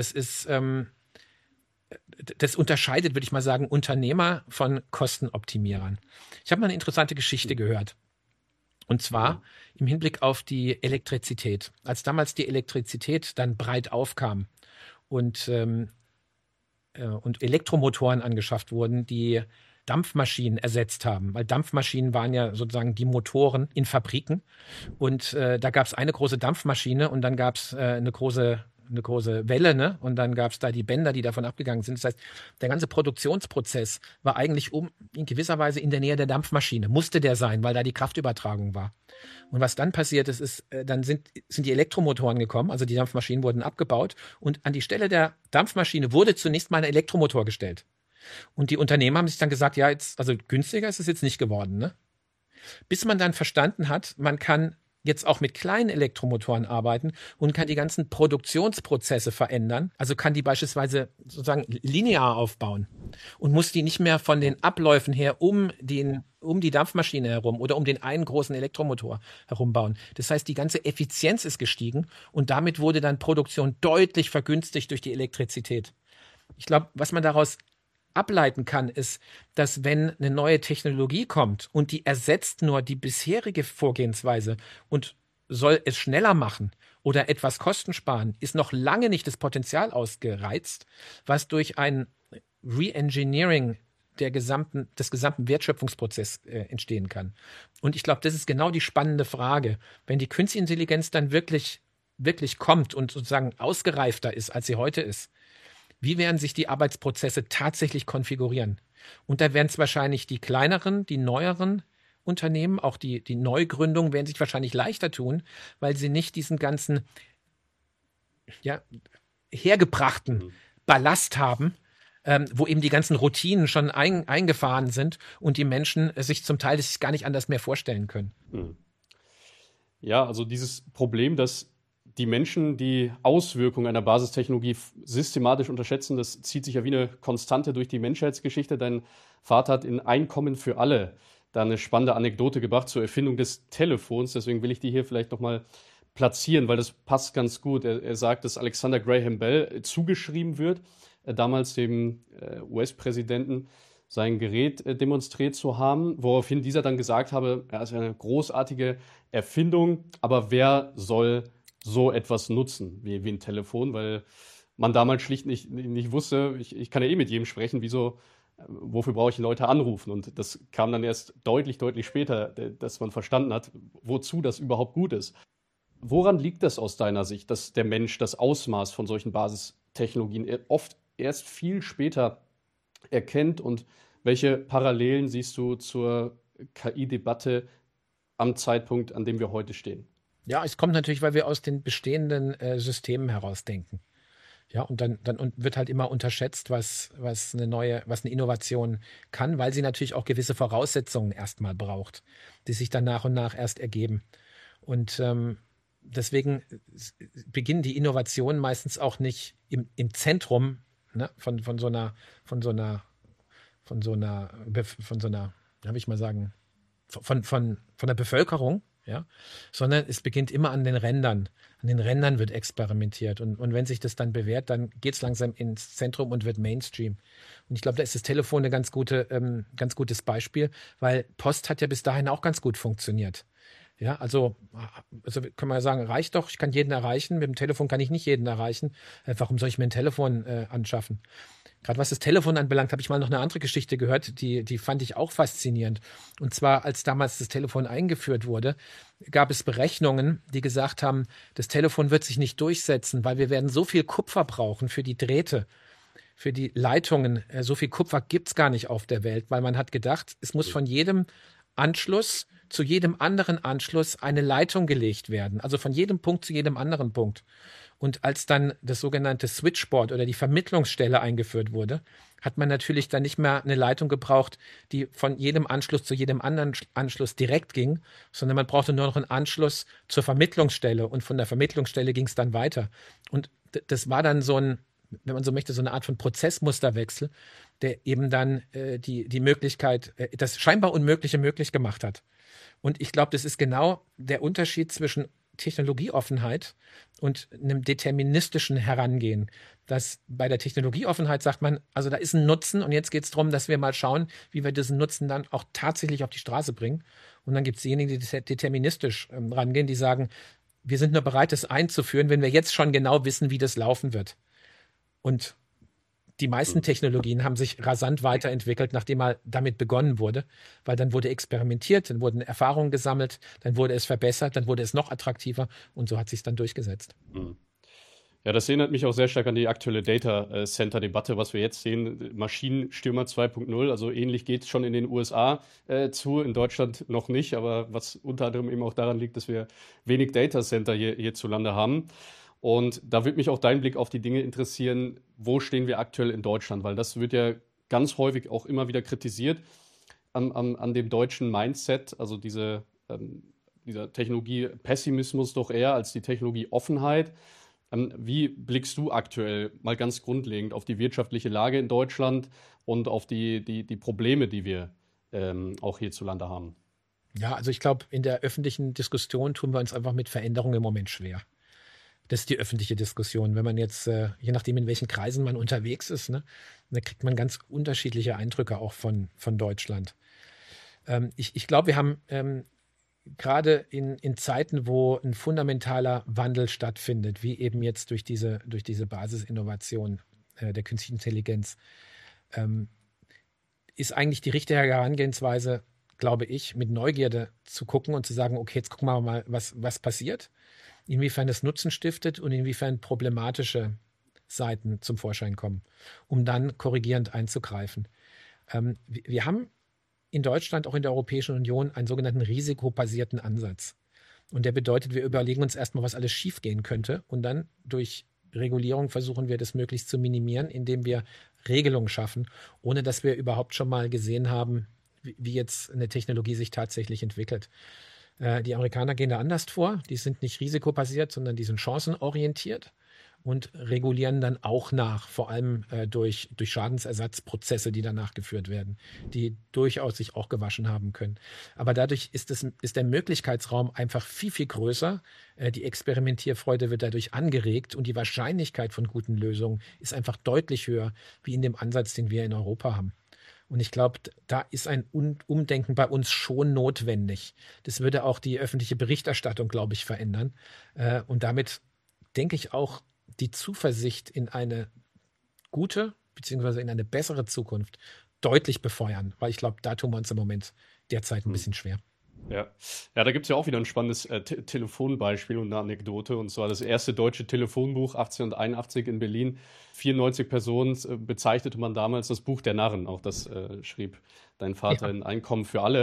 [SPEAKER 1] das unterscheidet, würde ich mal sagen, Unternehmer von Kostenoptimierern. Ich habe mal eine interessante Geschichte gehört. Und zwar im Hinblick auf die Elektrizität. Als damals die Elektrizität dann breit aufkam und Elektromotoren angeschafft wurden, die Dampfmaschinen ersetzt haben, weil Dampfmaschinen waren ja sozusagen die Motoren in Fabriken. Und da gab es eine große Dampfmaschine und dann gab es eine große Welle, ne? Und dann gab es da die Bänder, die davon abgegangen sind. Das heißt, der ganze Produktionsprozess war eigentlich in gewisser Weise in der Nähe der Dampfmaschine. Musste der sein, weil da die Kraftübertragung war. Und was dann passiert ist, dann sind die Elektromotoren gekommen, also die Dampfmaschinen wurden abgebaut und an die Stelle der Dampfmaschine wurde zunächst mal ein Elektromotor gestellt. Und die Unternehmer haben sich dann gesagt, ja, jetzt, also günstiger ist es jetzt nicht geworden, ne? Bis man dann verstanden hat, man kann jetzt auch mit kleinen Elektromotoren arbeiten und kann die ganzen Produktionsprozesse verändern. Also kann die beispielsweise sozusagen linear aufbauen und muss die nicht mehr von den Abläufen her um die Dampfmaschine herum oder um den einen großen Elektromotor herum bauen. Das heißt, die ganze Effizienz ist gestiegen und damit wurde dann Produktion deutlich vergünstigt durch die Elektrizität. Ich glaube, was man daraus ableiten kann, ist, dass wenn eine neue Technologie kommt und die ersetzt nur die bisherige Vorgehensweise und soll es schneller machen oder etwas Kosten sparen, ist noch lange nicht das Potenzial ausgereizt, was durch ein Re-Engineering des gesamten Wertschöpfungsprozesses entstehen kann. Und ich glaube, das ist genau die spannende Frage. Wenn die Künstliche Intelligenz dann wirklich kommt und sozusagen ausgereifter ist, als sie heute ist, wie werden sich die Arbeitsprozesse tatsächlich konfigurieren? Und da werden es wahrscheinlich die kleineren, die neueren Unternehmen, auch die Neugründungen werden sich wahrscheinlich leichter tun, weil sie nicht diesen ganzen hergebrachten Ballast haben, wo eben die ganzen Routinen schon eingefahren sind und die Menschen sich zum Teil das gar nicht anders mehr vorstellen können.
[SPEAKER 2] Ja, also dieses Problem, dass die Menschen die Auswirkungen einer Basistechnologie systematisch unterschätzen, das zieht sich ja wie eine Konstante durch die Menschheitsgeschichte. Dein Vater hat in Einkommen für alle da eine spannende Anekdote gebracht zur Erfindung des Telefons. Deswegen will ich die hier vielleicht nochmal platzieren, weil das passt ganz gut. Er sagt, dass Alexander Graham Bell zugeschrieben wird, damals dem US-Präsidenten, sein Gerät demonstriert zu haben, woraufhin dieser dann gesagt habe, ja, es ist eine großartige Erfindung, aber wer soll so etwas nutzen wie ein Telefon, weil man damals schlicht nicht wusste, ich kann ja eh mit jedem sprechen, wofür brauche ich Leute anrufen? Und das kam dann erst deutlich später, dass man verstanden hat, wozu das überhaupt gut ist. Woran liegt das aus deiner Sicht, dass der Mensch das Ausmaß von solchen Basistechnologien oft erst viel später erkennt und welche Parallelen siehst du zur KI-Debatte am Zeitpunkt, an dem wir heute stehen?
[SPEAKER 1] Ja, es kommt natürlich, weil wir aus den bestehenden Systemen herausdenken. Ja, und dann und wird halt immer unterschätzt, was eine Innovation kann, weil sie natürlich auch gewisse Voraussetzungen erstmal braucht, die sich dann nach und nach erst ergeben. Und deswegen beginnen die Innovationen meistens auch nicht im Zentrum, ne, von so einer, von so einer, von so einer, darf ich mal sagen, von der Bevölkerung, ja, sondern es beginnt immer an den Rändern. An den Rändern wird experimentiert. Und wenn sich das dann bewährt, dann geht es langsam ins Zentrum und wird Mainstream. Und ich glaube, da ist das Telefon eine ganz gutes Beispiel, weil Post hat ja bis dahin auch ganz gut funktioniert. Ja, also kann man ja sagen, reicht doch, ich kann jeden erreichen. Mit dem Telefon kann ich nicht jeden erreichen. Warum soll ich mir ein Telefon anschaffen? Gerade was das Telefon anbelangt, habe ich mal noch eine andere Geschichte gehört, die fand ich auch faszinierend. Und zwar, als damals das Telefon eingeführt wurde, gab es Berechnungen, die gesagt haben, das Telefon wird sich nicht durchsetzen, weil wir werden so viel Kupfer brauchen für die Drähte, für die Leitungen. So viel Kupfer gibt's gar nicht auf der Welt, weil man hat gedacht, es muss von jedem Anschluss zu jedem anderen Anschluss eine Leitung gelegt werden. Also von jedem Punkt zu jedem anderen Punkt. Und als dann das sogenannte Switchboard oder die Vermittlungsstelle eingeführt wurde, hat man natürlich dann nicht mehr eine Leitung gebraucht, die von jedem Anschluss zu jedem anderen Anschluss direkt ging, sondern man brauchte nur noch einen Anschluss zur Vermittlungsstelle und von der Vermittlungsstelle ging es dann weiter. Und das war dann so ein, wenn man so möchte, so eine Art von Prozessmusterwechsel, der eben dann die Möglichkeit, das scheinbar Unmögliche möglich gemacht hat. Und ich glaube, das ist genau der Unterschied zwischen Technologieoffenheit und einem deterministischen Herangehen. Dass bei der Technologieoffenheit sagt man, also da ist ein Nutzen und jetzt geht es darum, dass wir mal schauen, wie wir diesen Nutzen dann auch tatsächlich auf die Straße bringen. Und dann gibt es diejenigen, die deterministisch rangehen, die sagen, wir sind nur bereit, das einzuführen, wenn wir jetzt schon genau wissen, wie das laufen wird. Und die meisten Technologien haben sich rasant weiterentwickelt, nachdem mal damit begonnen wurde, weil dann wurde experimentiert, dann wurden Erfahrungen gesammelt, dann wurde es verbessert, dann wurde es noch attraktiver und so hat sich dann durchgesetzt.
[SPEAKER 2] Ja, das erinnert mich auch sehr stark an die aktuelle Data Center Debatte, was wir jetzt sehen, Maschinenstürmer 2.0, also ähnlich geht es schon in den USA zu, in Deutschland noch nicht, aber was unter anderem eben auch daran liegt, dass wir wenig Data Center hierzulande haben. Und da würde mich auch dein Blick auf die Dinge interessieren, wo stehen wir aktuell in Deutschland? Weil das wird ja ganz häufig auch immer wieder kritisiert an dem deutschen Mindset, also dieser Technologie-Pessimismus doch eher als die Technologie-Offenheit. Wie blickst du aktuell mal ganz grundlegend auf die wirtschaftliche Lage in Deutschland und auf die Probleme, die wir auch hierzulande haben?
[SPEAKER 1] Ja, also ich glaube, in der öffentlichen Diskussion tun wir uns einfach mit Veränderungen im Moment schwer. Das ist die öffentliche Diskussion. Wenn man jetzt, je nachdem, in welchen Kreisen man unterwegs ist, ne, da kriegt man ganz unterschiedliche Eindrücke auch von Deutschland. Ich glaube, wir haben gerade in Zeiten, wo ein fundamentaler Wandel stattfindet, wie eben jetzt durch diese Basisinnovation der künstlichen Intelligenz, ist eigentlich die richtige Herangehensweise, glaube ich, mit Neugierde zu gucken und zu sagen, okay, jetzt gucken wir mal, was passiert, inwiefern das Nutzen stiftet und inwiefern problematische Seiten zum Vorschein kommen, um dann korrigierend einzugreifen. Wir haben in Deutschland, auch in der Europäischen Union, einen sogenannten risikobasierten Ansatz. Und der bedeutet, wir überlegen uns erstmal, was alles schiefgehen könnte und dann durch Regulierung versuchen wir, das möglichst zu minimieren, indem wir Regelungen schaffen, ohne dass wir überhaupt schon mal gesehen haben, wie jetzt eine Technologie sich tatsächlich entwickelt. Die Amerikaner gehen da anders vor. Die sind nicht risikobasiert, sondern die sind chancenorientiert und regulieren dann auch nach, vor allem durch Schadensersatzprozesse, die danach geführt werden, die durchaus sich auch gewaschen haben können. Aber dadurch ist der Möglichkeitsraum einfach viel, viel größer. Die Experimentierfreude wird dadurch angeregt und die Wahrscheinlichkeit von guten Lösungen ist einfach deutlich höher, wie in dem Ansatz, den wir in Europa haben. Und ich glaube, da ist ein Umdenken bei uns schon notwendig. Das würde auch die öffentliche Berichterstattung, glaube ich, verändern. Und damit denke ich auch die Zuversicht in eine gute beziehungsweise in eine bessere Zukunft deutlich befeuern. Weil ich glaube, da tun wir uns im Moment derzeit ein bisschen schwer.
[SPEAKER 2] Ja, da gibt es ja auch wieder ein spannendes Telefonbeispiel und eine Anekdote. Und zwar das erste deutsche Telefonbuch 1881 in Berlin. 94 Personen bezeichnete man damals das Buch der Narren. Auch das schrieb dein Vater in Einkommen für alle.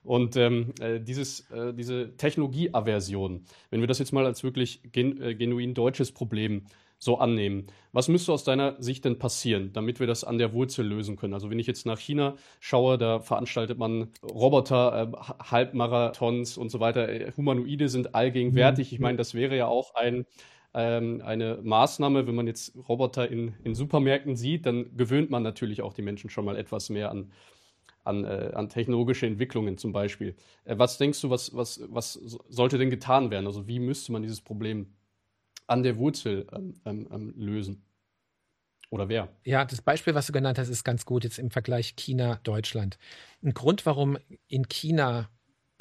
[SPEAKER 2] Und diese Technologieaversion, wenn wir das jetzt mal als wirklich genuin deutsches Problem so annehmen, was müsste aus deiner Sicht denn passieren, damit wir das an der Wurzel lösen können? Also wenn ich jetzt nach China schaue, da veranstaltet man Roboter, Halbmarathons und so weiter. Humanoide sind allgegenwärtig. Ich meine, das wäre ja auch eine Maßnahme, wenn man jetzt Roboter in Supermärkten sieht, dann gewöhnt man natürlich auch die Menschen schon mal etwas mehr an technologische Entwicklungen zum Beispiel. Was denkst du, was sollte denn getan werden? Also wie müsste man dieses Problem an der Wurzel lösen? Oder wer?
[SPEAKER 1] Ja, das Beispiel, was du genannt hast, ist ganz gut jetzt im Vergleich China-Deutschland. Ein Grund, warum in China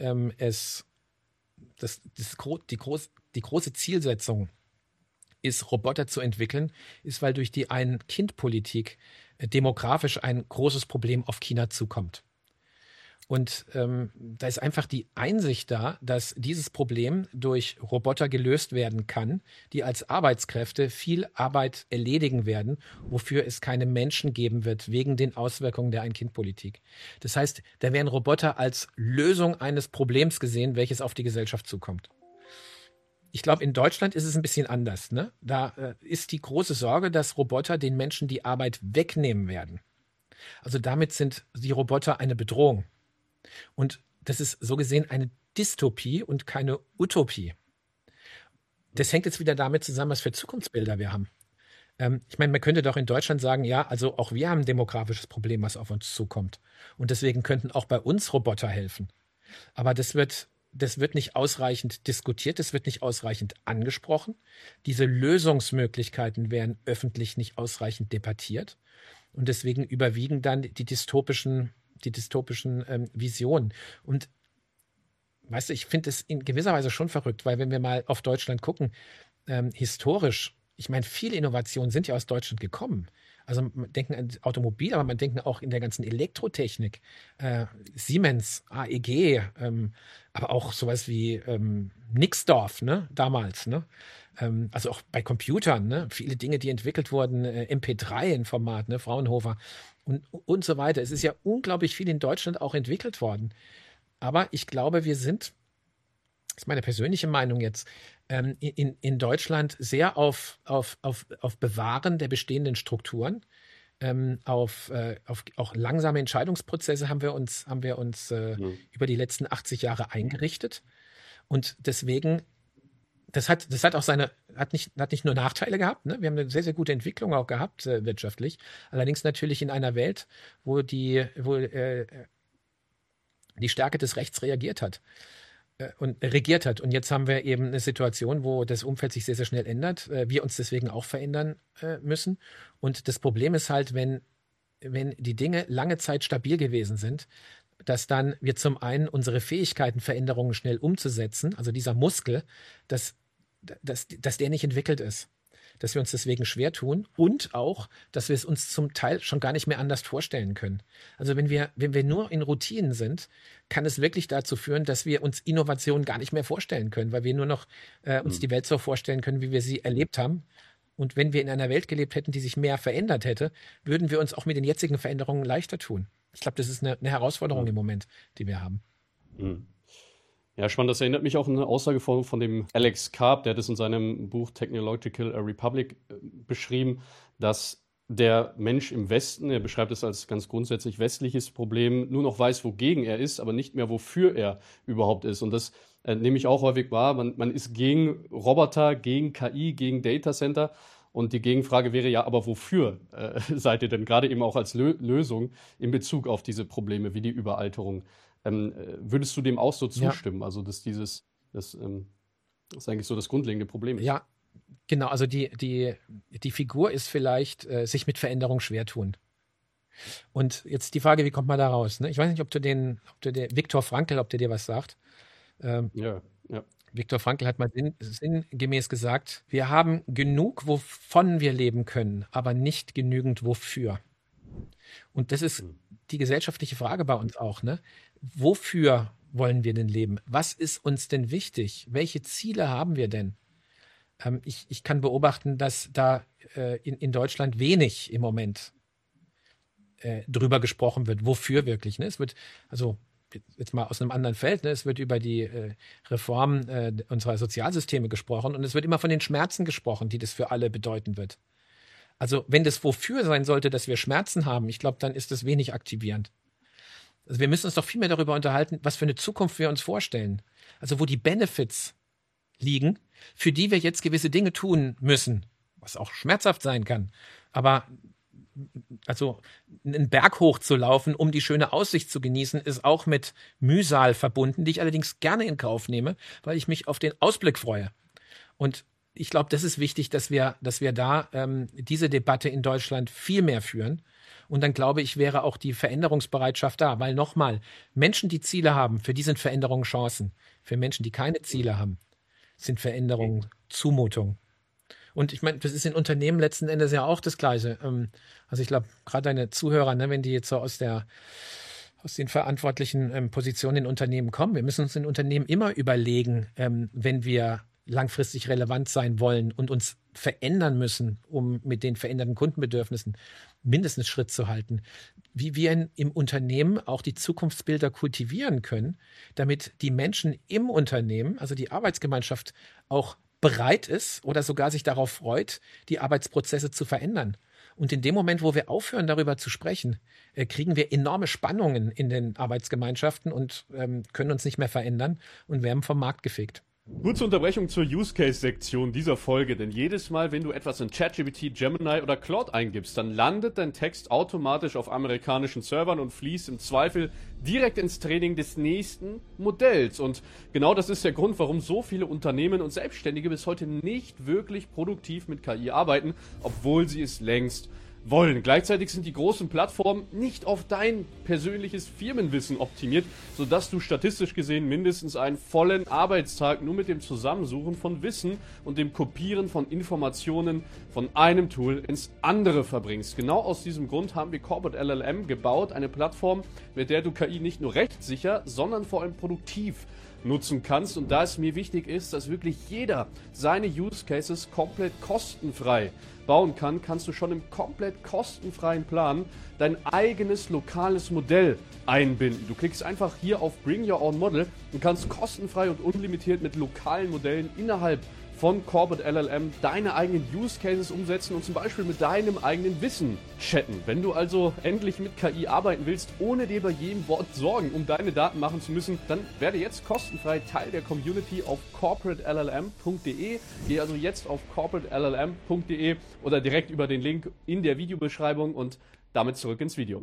[SPEAKER 1] die große Zielsetzung ist, Roboter zu entwickeln, ist, weil durch die Ein-Kind-Politik demografisch ein großes Problem auf China zukommt. Und da ist einfach die Einsicht da, dass dieses Problem durch Roboter gelöst werden kann, die als Arbeitskräfte viel Arbeit erledigen werden, wofür es keine Menschen geben wird, wegen den Auswirkungen der Ein-Kind-Politik. Das heißt, da werden Roboter als Lösung eines Problems gesehen, welches auf die Gesellschaft zukommt. Ich glaube, in Deutschland ist es ein bisschen anders. Ne? Da ist die große Sorge, dass Roboter den Menschen die Arbeit wegnehmen werden. Also damit sind die Roboter eine Bedrohung. Und das ist so gesehen eine Dystopie und keine Utopie. Das hängt jetzt wieder damit zusammen, was für Zukunftsbilder wir haben. Ich meine, man könnte doch in Deutschland sagen, ja, also auch wir haben ein demografisches Problem, was auf uns zukommt. Und deswegen könnten auch bei uns Roboter helfen. Aber das wird nicht ausreichend diskutiert, das wird nicht ausreichend angesprochen. Diese Lösungsmöglichkeiten werden öffentlich nicht ausreichend debattiert. Und deswegen überwiegen dann die dystopischen Visionen. Und weißt du, ich finde es in gewisser Weise schon verrückt, weil wenn wir mal auf Deutschland gucken, historisch, ich meine, viele Innovationen sind ja aus Deutschland gekommen. Also man denken an Automobil, aber man denkt auch in der ganzen Elektrotechnik, Siemens, AEG, aber auch sowas wie Nixdorf, ne, damals, ne? Also auch bei Computern, ne? Viele Dinge, die entwickelt wurden, MP3 in Format, ne, Fraunhofer und so weiter. Es ist ja unglaublich viel in Deutschland auch entwickelt worden. Aber ich glaube, wir sind, das ist meine persönliche Meinung jetzt, in Deutschland sehr auf Bewahren der bestehenden Strukturen, auf auch langsame Entscheidungsprozesse haben wir uns über die letzten 80 Jahre eingerichtet. Und deswegen, das hat auch hat nicht nur Nachteile gehabt, ne? Wir haben eine sehr, sehr gute Entwicklung auch gehabt, wirtschaftlich. Allerdings natürlich in einer Welt, wo die Stärke des Rechts regiert hat. Und jetzt haben wir eben eine Situation, wo das Umfeld sich sehr, sehr schnell ändert. Wir uns deswegen auch verändern müssen. Und das Problem ist halt, wenn die Dinge lange Zeit stabil gewesen sind, dass dann wir zum einen unsere Fähigkeiten, Veränderungen schnell umzusetzen, also dieser Muskel, dass der nicht entwickelt ist. Dass wir uns deswegen schwer tun und auch, dass wir es uns zum Teil schon gar nicht mehr anders vorstellen können. Also wenn wir nur in Routinen sind, kann es wirklich dazu führen, dass wir uns Innovationen gar nicht mehr vorstellen können, weil wir nur noch uns die Welt so vorstellen können, wie wir sie erlebt haben. Und wenn wir in einer Welt gelebt hätten, die sich mehr verändert hätte, würden wir uns auch mit den jetzigen Veränderungen leichter tun. Ich glaube, das ist eine Herausforderung im Moment, die wir haben.
[SPEAKER 2] Mhm. Ja, spannend. Das erinnert mich auch an eine Aussage von dem Alex Karp, der hat es in seinem Buch Technological Republic beschrieben, dass der Mensch im Westen, er beschreibt es als ganz grundsätzlich westliches Problem, nur noch weiß, wogegen er ist, aber nicht mehr, wofür er überhaupt ist. Und das nehme ich auch häufig wahr. Man ist gegen Roboter, gegen KI, gegen Datacenter. Und die Gegenfrage wäre ja, aber wofür seid ihr denn gerade eben auch als Lösung in Bezug auf diese Probleme wie die Überalterung? Würdest du dem auch so zustimmen? Ja. Also, dass das ist eigentlich so das grundlegende Problem ist.
[SPEAKER 1] Ja, genau. Also die Figur ist vielleicht sich mit Veränderung schwer tun. Und jetzt die Frage, wie kommt man da raus? Ne? Ich weiß nicht, ob der Viktor Frankl, ob der dir was sagt.
[SPEAKER 2] Ja.
[SPEAKER 1] Viktor Frankl hat mal sinngemäß gesagt, wir haben genug, wovon wir leben können, aber nicht genügend wofür. Und das ist die gesellschaftliche Frage bei uns auch, ne? Wofür wollen wir denn leben? Was ist uns denn wichtig? Welche Ziele haben wir denn? Ich kann beobachten, dass da in Deutschland wenig im Moment drüber gesprochen wird, wofür wirklich. Ne? Es wird, also jetzt mal aus einem anderen Feld, ne? Es wird über die Reform unserer Sozialsysteme gesprochen und es wird immer von den Schmerzen gesprochen, die das für alle bedeuten wird. Also wenn das wofür sein sollte, dass wir Schmerzen haben, ich glaube, dann ist das wenig aktivierend. Also wir müssen uns doch viel mehr darüber unterhalten, was für eine Zukunft wir uns vorstellen. Also wo die Benefits liegen, für die wir jetzt gewisse Dinge tun müssen, was auch schmerzhaft sein kann. Aber also einen Berg hochzulaufen, um die schöne Aussicht zu genießen, ist auch mit Mühsal verbunden, die ich allerdings gerne in Kauf nehme, weil ich mich auf den Ausblick freue. Und ich glaube, das ist wichtig, dass wir da diese Debatte in Deutschland viel mehr führen. Und dann glaube ich, wäre auch die Veränderungsbereitschaft da. Weil nochmal, Menschen, die Ziele haben, für die sind Veränderungen Chancen. Für Menschen, die keine Ziele haben, sind Veränderungen Zumutung. Und ich meine, das ist in Unternehmen letzten Endes ja auch das Gleiche. Also ich glaube, gerade deine Zuhörer, ne, wenn die jetzt so aus den verantwortlichen Positionen in Unternehmen kommen, wir müssen uns in Unternehmen immer überlegen, wenn wir langfristig relevant sein wollen und uns verändern müssen, um mit den veränderten Kundenbedürfnissen mindestens Schritt zu halten, wie wir im Unternehmen auch die Zukunftsbilder kultivieren können, damit die Menschen im Unternehmen, also die Arbeitsgemeinschaft, auch bereit ist oder sogar sich darauf freut, die Arbeitsprozesse zu verändern. Und in dem Moment, wo wir aufhören, darüber zu sprechen, kriegen wir enorme Spannungen in den Arbeitsgemeinschaften und können uns nicht mehr verändern und werden vom Markt gefegt.
[SPEAKER 2] Kurze Unterbrechung zur Use-Case-Sektion dieser Folge, denn jedes Mal, wenn du etwas in ChatGPT, Gemini oder Claude eingibst, dann landet dein Text automatisch auf amerikanischen Servern und fließt im Zweifel direkt ins Training des nächsten Modells. Und genau das ist der Grund, warum so viele Unternehmen und Selbstständige bis heute nicht wirklich produktiv mit KI arbeiten, obwohl sie es längst wollen. Gleichzeitig sind die großen Plattformen nicht auf dein persönliches Firmenwissen optimiert, sodass du statistisch gesehen mindestens einen vollen Arbeitstag nur mit dem Zusammensuchen von Wissen und dem Kopieren von Informationen von einem Tool ins andere verbringst. Genau aus diesem Grund haben wir Corporate LLM gebaut, eine Plattform, mit der du KI nicht nur rechtssicher, sondern vor allem produktiv nutzen kannst. Und da es mir wichtig ist, dass wirklich jeder seine Use Cases komplett kostenfrei bauen kann, kannst du schon im komplett kostenfreien Plan dein eigenes lokales Modell einbinden. Du klickst einfach hier auf Bring Your Own Model und kannst kostenfrei und unlimitiert mit lokalen Modellen innerhalb von Corporate LLM deine eigenen Use Cases umsetzen und zum Beispiel mit deinem eigenen Wissen chatten. Wenn du also endlich mit KI arbeiten willst, ohne dir bei jedem Wort Sorgen um deine Daten machen zu müssen, dann werde jetzt kostenfrei Teil der Community auf corporatellm.de. Geh also jetzt auf corporatellm.de oder direkt über den Link in der Videobeschreibung und damit zurück ins Video.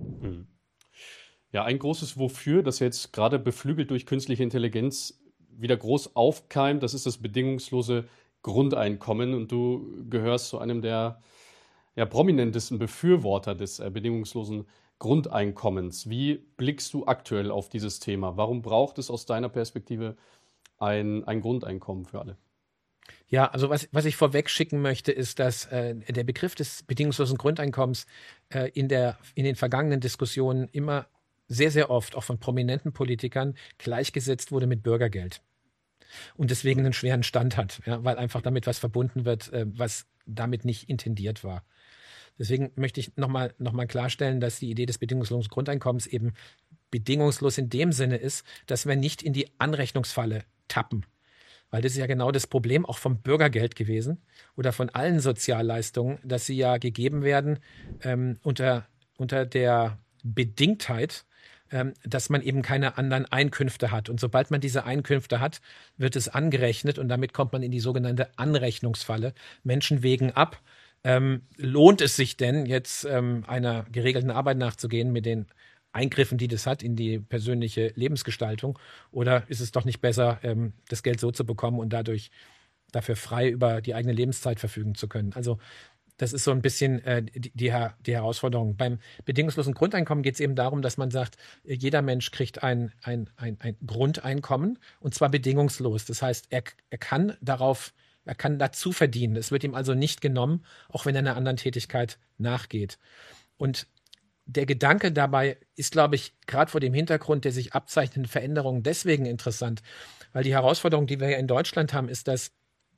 [SPEAKER 2] Ja, ein großes Wofür, das jetzt gerade beflügelt durch künstliche Intelligenz wieder groß aufkeimt, das ist das bedingungslose Grundeinkommen, und du gehörst zu einem der prominentesten Befürworter des bedingungslosen Grundeinkommens. Wie blickst du aktuell auf dieses Thema? Warum braucht es aus deiner Perspektive ein Grundeinkommen für alle?
[SPEAKER 1] Ja, also was ich vorweg schicken möchte, ist, dass der Begriff des bedingungslosen Grundeinkommens in den vergangenen Diskussionen immer sehr, sehr oft auch von prominenten Politikern gleichgesetzt wurde mit Bürgergeld. Und deswegen einen schweren Stand hat, ja, weil einfach damit was verbunden wird, was damit nicht intendiert war. Deswegen möchte ich nochmal klarstellen, dass die Idee des bedingungslosen Grundeinkommens eben bedingungslos in dem Sinne ist, dass wir nicht in die Anrechnungsfalle tappen. Weil das ist ja genau das Problem auch vom Bürgergeld gewesen oder von allen Sozialleistungen, dass sie ja gegeben werden unter der Bedingtheit, dass man eben keine anderen Einkünfte hat. Und sobald man diese Einkünfte hat, wird es angerechnet und damit kommt man in die sogenannte Anrechnungsfalle. Menschen wägen ab. Lohnt es sich denn, jetzt einer geregelten Arbeit nachzugehen mit den Eingriffen, die das hat in die persönliche Lebensgestaltung? Oder ist es doch nicht besser, das Geld so zu bekommen und dafür frei über die eigene Lebenszeit verfügen zu können? Also das ist so ein bisschen die Herausforderung. Beim bedingungslosen Grundeinkommen geht es eben darum, dass man sagt, jeder Mensch kriegt ein Grundeinkommen und zwar bedingungslos. Das heißt, er kann dazu verdienen. Es wird ihm also nicht genommen, auch wenn er einer anderen Tätigkeit nachgeht. Und der Gedanke dabei ist, glaube ich, gerade vor dem Hintergrund der sich abzeichnenden Veränderungen deswegen interessant, weil die Herausforderung, die wir ja in Deutschland haben, ist, dass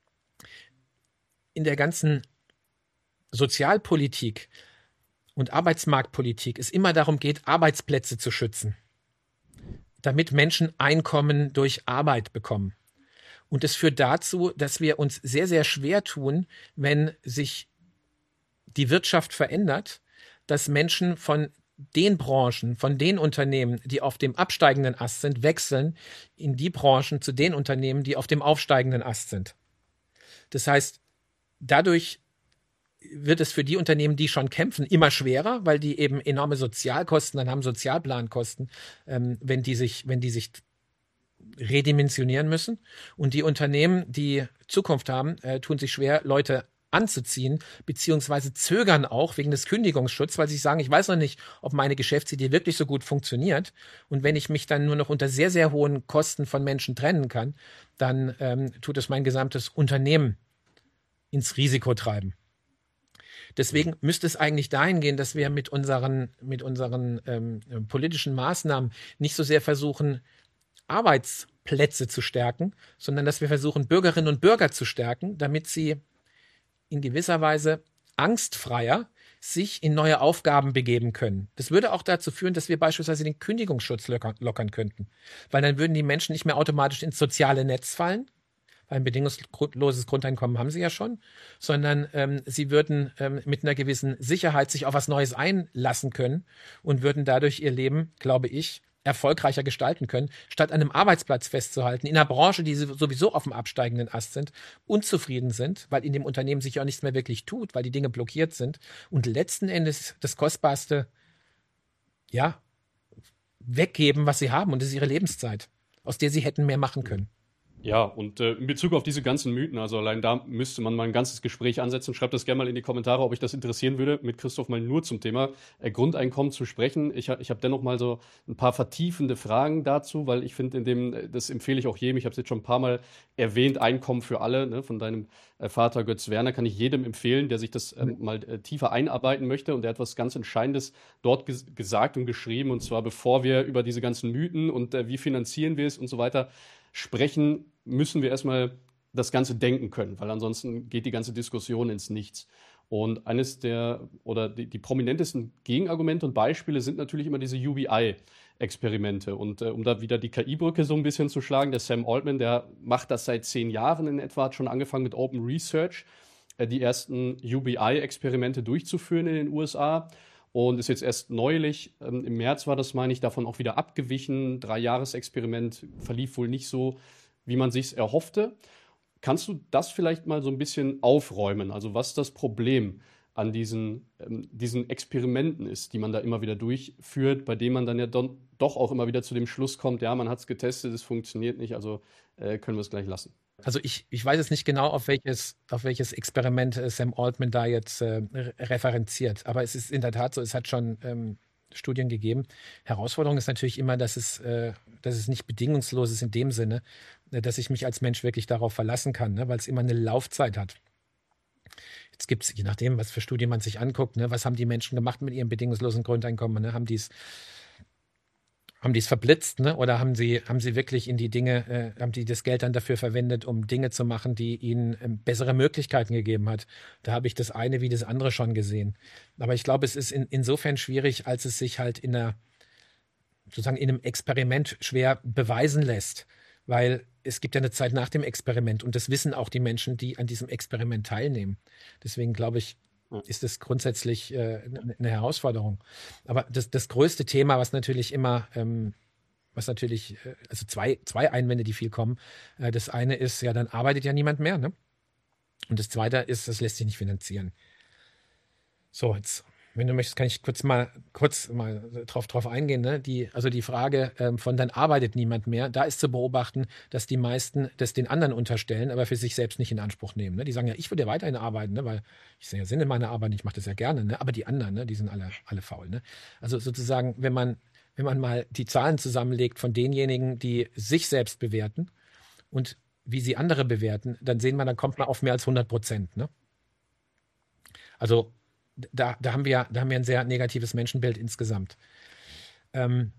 [SPEAKER 1] in der ganzen Sozialpolitik und Arbeitsmarktpolitik es immer darum geht, Arbeitsplätze zu schützen. damit Menschen Einkommen durch Arbeit bekommen. Und das führt dazu, dass wir uns sehr, sehr schwer tun, wenn sich die Wirtschaft verändert, dass Menschen von den Branchen, von den Unternehmen, die auf dem absteigenden Ast sind, wechseln in die Branchen zu den Unternehmen, die auf dem aufsteigenden Ast sind. Das heißt, dadurch wird es für die Unternehmen, die schon kämpfen, immer schwerer, weil die eben enorme Sozialkosten dann haben, Sozialplankosten, wenn die sich redimensionieren müssen. Und die Unternehmen, die Zukunft haben, tun sich schwer, Leute anzuziehen, beziehungsweise zögern auch wegen des Kündigungsschutzes, weil sie sagen, ich weiß noch nicht, ob meine Geschäftsidee wirklich so gut funktioniert. Und wenn ich mich dann nur noch unter sehr, sehr hohen Kosten von Menschen trennen kann, dann tut es mein gesamtes Unternehmen ins Risiko treiben. Deswegen müsste es eigentlich dahin gehen, dass wir mit unseren politischen Maßnahmen nicht so sehr versuchen, Arbeitsplätze zu stärken, sondern dass wir versuchen, Bürgerinnen und Bürger zu stärken, damit sie in gewisser Weise angstfreier sich in neue Aufgaben begeben können. Das würde auch dazu führen, dass wir beispielsweise den Kündigungsschutz lockern könnten, weil dann würden die Menschen nicht mehr automatisch ins soziale Netz fallen, weil ein bedingungsloses Grundeinkommen haben sie ja schon, sondern sie würden mit einer gewissen Sicherheit sich auf was Neues einlassen können und würden dadurch ihr Leben, glaube ich, erfolgreicher gestalten können, statt an einem Arbeitsplatz festzuhalten, in einer Branche, die sowieso auf dem absteigenden Ast sind, unzufrieden sind, weil in dem Unternehmen sich auch nichts mehr wirklich tut, weil die Dinge blockiert sind und letzten Endes das Kostbarste, ja, weggeben, was sie haben, und das ist ihre Lebenszeit, aus der sie hätten mehr machen können.
[SPEAKER 2] Ja, und in Bezug auf diese ganzen Mythen, also allein da müsste man mal ein ganzes Gespräch ansetzen. Schreibt das gerne mal in die Kommentare, ob euch das interessieren würde, mit Christoph mal nur zum Thema Grundeinkommen zu sprechen. Ich hab dennoch mal so ein paar vertiefende Fragen dazu, weil ich finde, das empfehle ich auch jedem, ich habe es jetzt schon ein paar Mal erwähnt, Einkommen für alle, ne, von deinem Vater Götz Werner, kann ich jedem empfehlen, der sich das mal tiefer einarbeiten möchte. Und der hat was ganz Entscheidendes dort gesagt und geschrieben, und zwar bevor wir über diese ganzen Mythen und wie finanzieren wir es und so weiter sprechen, müssen wir erstmal das Ganze denken können, weil ansonsten geht die ganze Diskussion ins Nichts. Und die prominentesten Gegenargumente und Beispiele sind natürlich immer diese UBI-Experimente. Und um da wieder die KI-Brücke so ein bisschen zu schlagen, der Sam Altman, der macht das seit 10 Jahren in etwa, hat schon angefangen mit Open Research, die ersten UBI-Experimente durchzuführen in den USA. Und ist jetzt erst neulich, im März war das, meine ich, davon auch wieder abgewichen. 3-Jahres-Experiment verlief wohl nicht so, wie man sich's erhoffte. Kannst du das vielleicht mal so ein bisschen aufräumen? Also was das Problem an diesen Experimenten ist, die man da immer wieder durchführt, bei denen man dann ja doch auch immer wieder zu dem Schluss kommt, ja, man hat es getestet, es funktioniert nicht, also können wir es gleich lassen.
[SPEAKER 1] Also ich weiß jetzt nicht genau, auf welches Experiment Sam Altman da jetzt referenziert, aber es ist in der Tat so, es hat schon Studien gegeben. Herausforderung ist natürlich immer, dass es nicht bedingungslos ist in dem Sinne, dass ich mich als Mensch wirklich darauf verlassen kann, ne, weil es immer eine Laufzeit hat. Jetzt gibt es, je nachdem, was für Studien man sich anguckt, ne, was haben die Menschen gemacht mit ihrem bedingungslosen Grundeinkommen, ne, haben die es verblitzt, ne? Oder haben sie wirklich haben die das Geld dann dafür verwendet, um Dinge zu machen, die ihnen bessere Möglichkeiten gegeben hat? Da habe ich das eine wie das andere schon gesehen. Aber ich glaube, es ist insofern schwierig, als es sich halt in einem Experiment schwer beweisen lässt. Weil es gibt ja eine Zeit nach dem Experiment und das wissen auch die Menschen, die an diesem Experiment teilnehmen. Deswegen glaube ich, ist es grundsätzlich eine Herausforderung. Aber das größte Thema, was natürlich immer, also zwei Einwände, die viel kommen. Das eine ist, ja, dann arbeitet ja niemand mehr, ne? Und das zweite ist, das lässt sich nicht finanzieren. So, jetzt, wenn du möchtest, kann ich kurz mal drauf eingehen. Ne? Die Frage von dann arbeitet niemand mehr, da ist zu beobachten, dass die meisten das den anderen unterstellen, aber für sich selbst nicht in Anspruch nehmen. Ne? Die sagen ja, ich würde ja weiterhin arbeiten, ne? Weil ich sehe ja Sinn in meiner Arbeit, ich mache das ja gerne, ne? Aber die anderen, ne? Die sind alle faul. Ne? Also sozusagen, wenn man mal die Zahlen zusammenlegt von denjenigen, die sich selbst bewerten und wie sie andere bewerten, dann kommt man auf mehr als 100%. Ne? Also da haben wir ein sehr negatives Menschenbild insgesamt. Also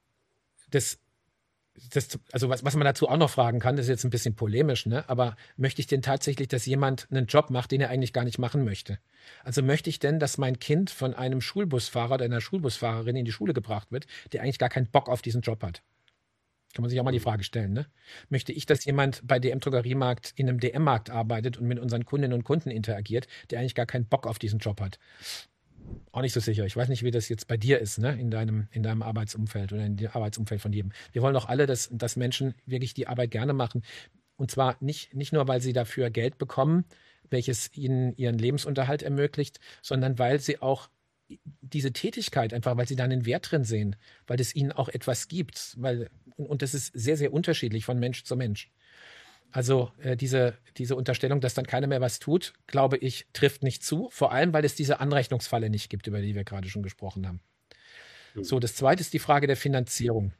[SPEAKER 1] was man dazu auch noch fragen kann, das ist jetzt ein bisschen polemisch, ne? Aber möchte ich denn tatsächlich, dass jemand einen Job macht, den er eigentlich gar nicht machen möchte? Also möchte ich denn, dass mein Kind von einem Schulbusfahrer oder einer Schulbusfahrerin in die Schule gebracht wird, der eigentlich gar keinen Bock auf diesen Job hat? Kann man sich auch mal die Frage stellen, ne? Möchte ich, dass jemand bei DM Drogeriemarkt in einem DM-Markt arbeitet und mit unseren Kundinnen und Kunden interagiert, der eigentlich gar keinen Bock auf diesen Job hat? Auch nicht so sicher. Ich weiß nicht, wie das jetzt bei dir ist, ne? In deinem Arbeitsumfeld oder in dem Arbeitsumfeld von jedem. Wir wollen doch alle, dass Menschen wirklich die Arbeit gerne machen. Und zwar nicht nur, weil sie dafür Geld bekommen, welches ihnen ihren Lebensunterhalt ermöglicht, sondern weil sie auch diese Tätigkeit einfach, weil sie da einen Wert drin sehen, weil es ihnen auch etwas gibt, und das ist sehr, sehr unterschiedlich von Mensch zu Mensch. Also diese Unterstellung, dass dann keiner mehr was tut, glaube ich, trifft nicht zu, vor allem, weil es diese Anrechnungsfalle nicht gibt, über die wir gerade schon gesprochen haben. So, das Zweite ist die Frage der Finanzierung.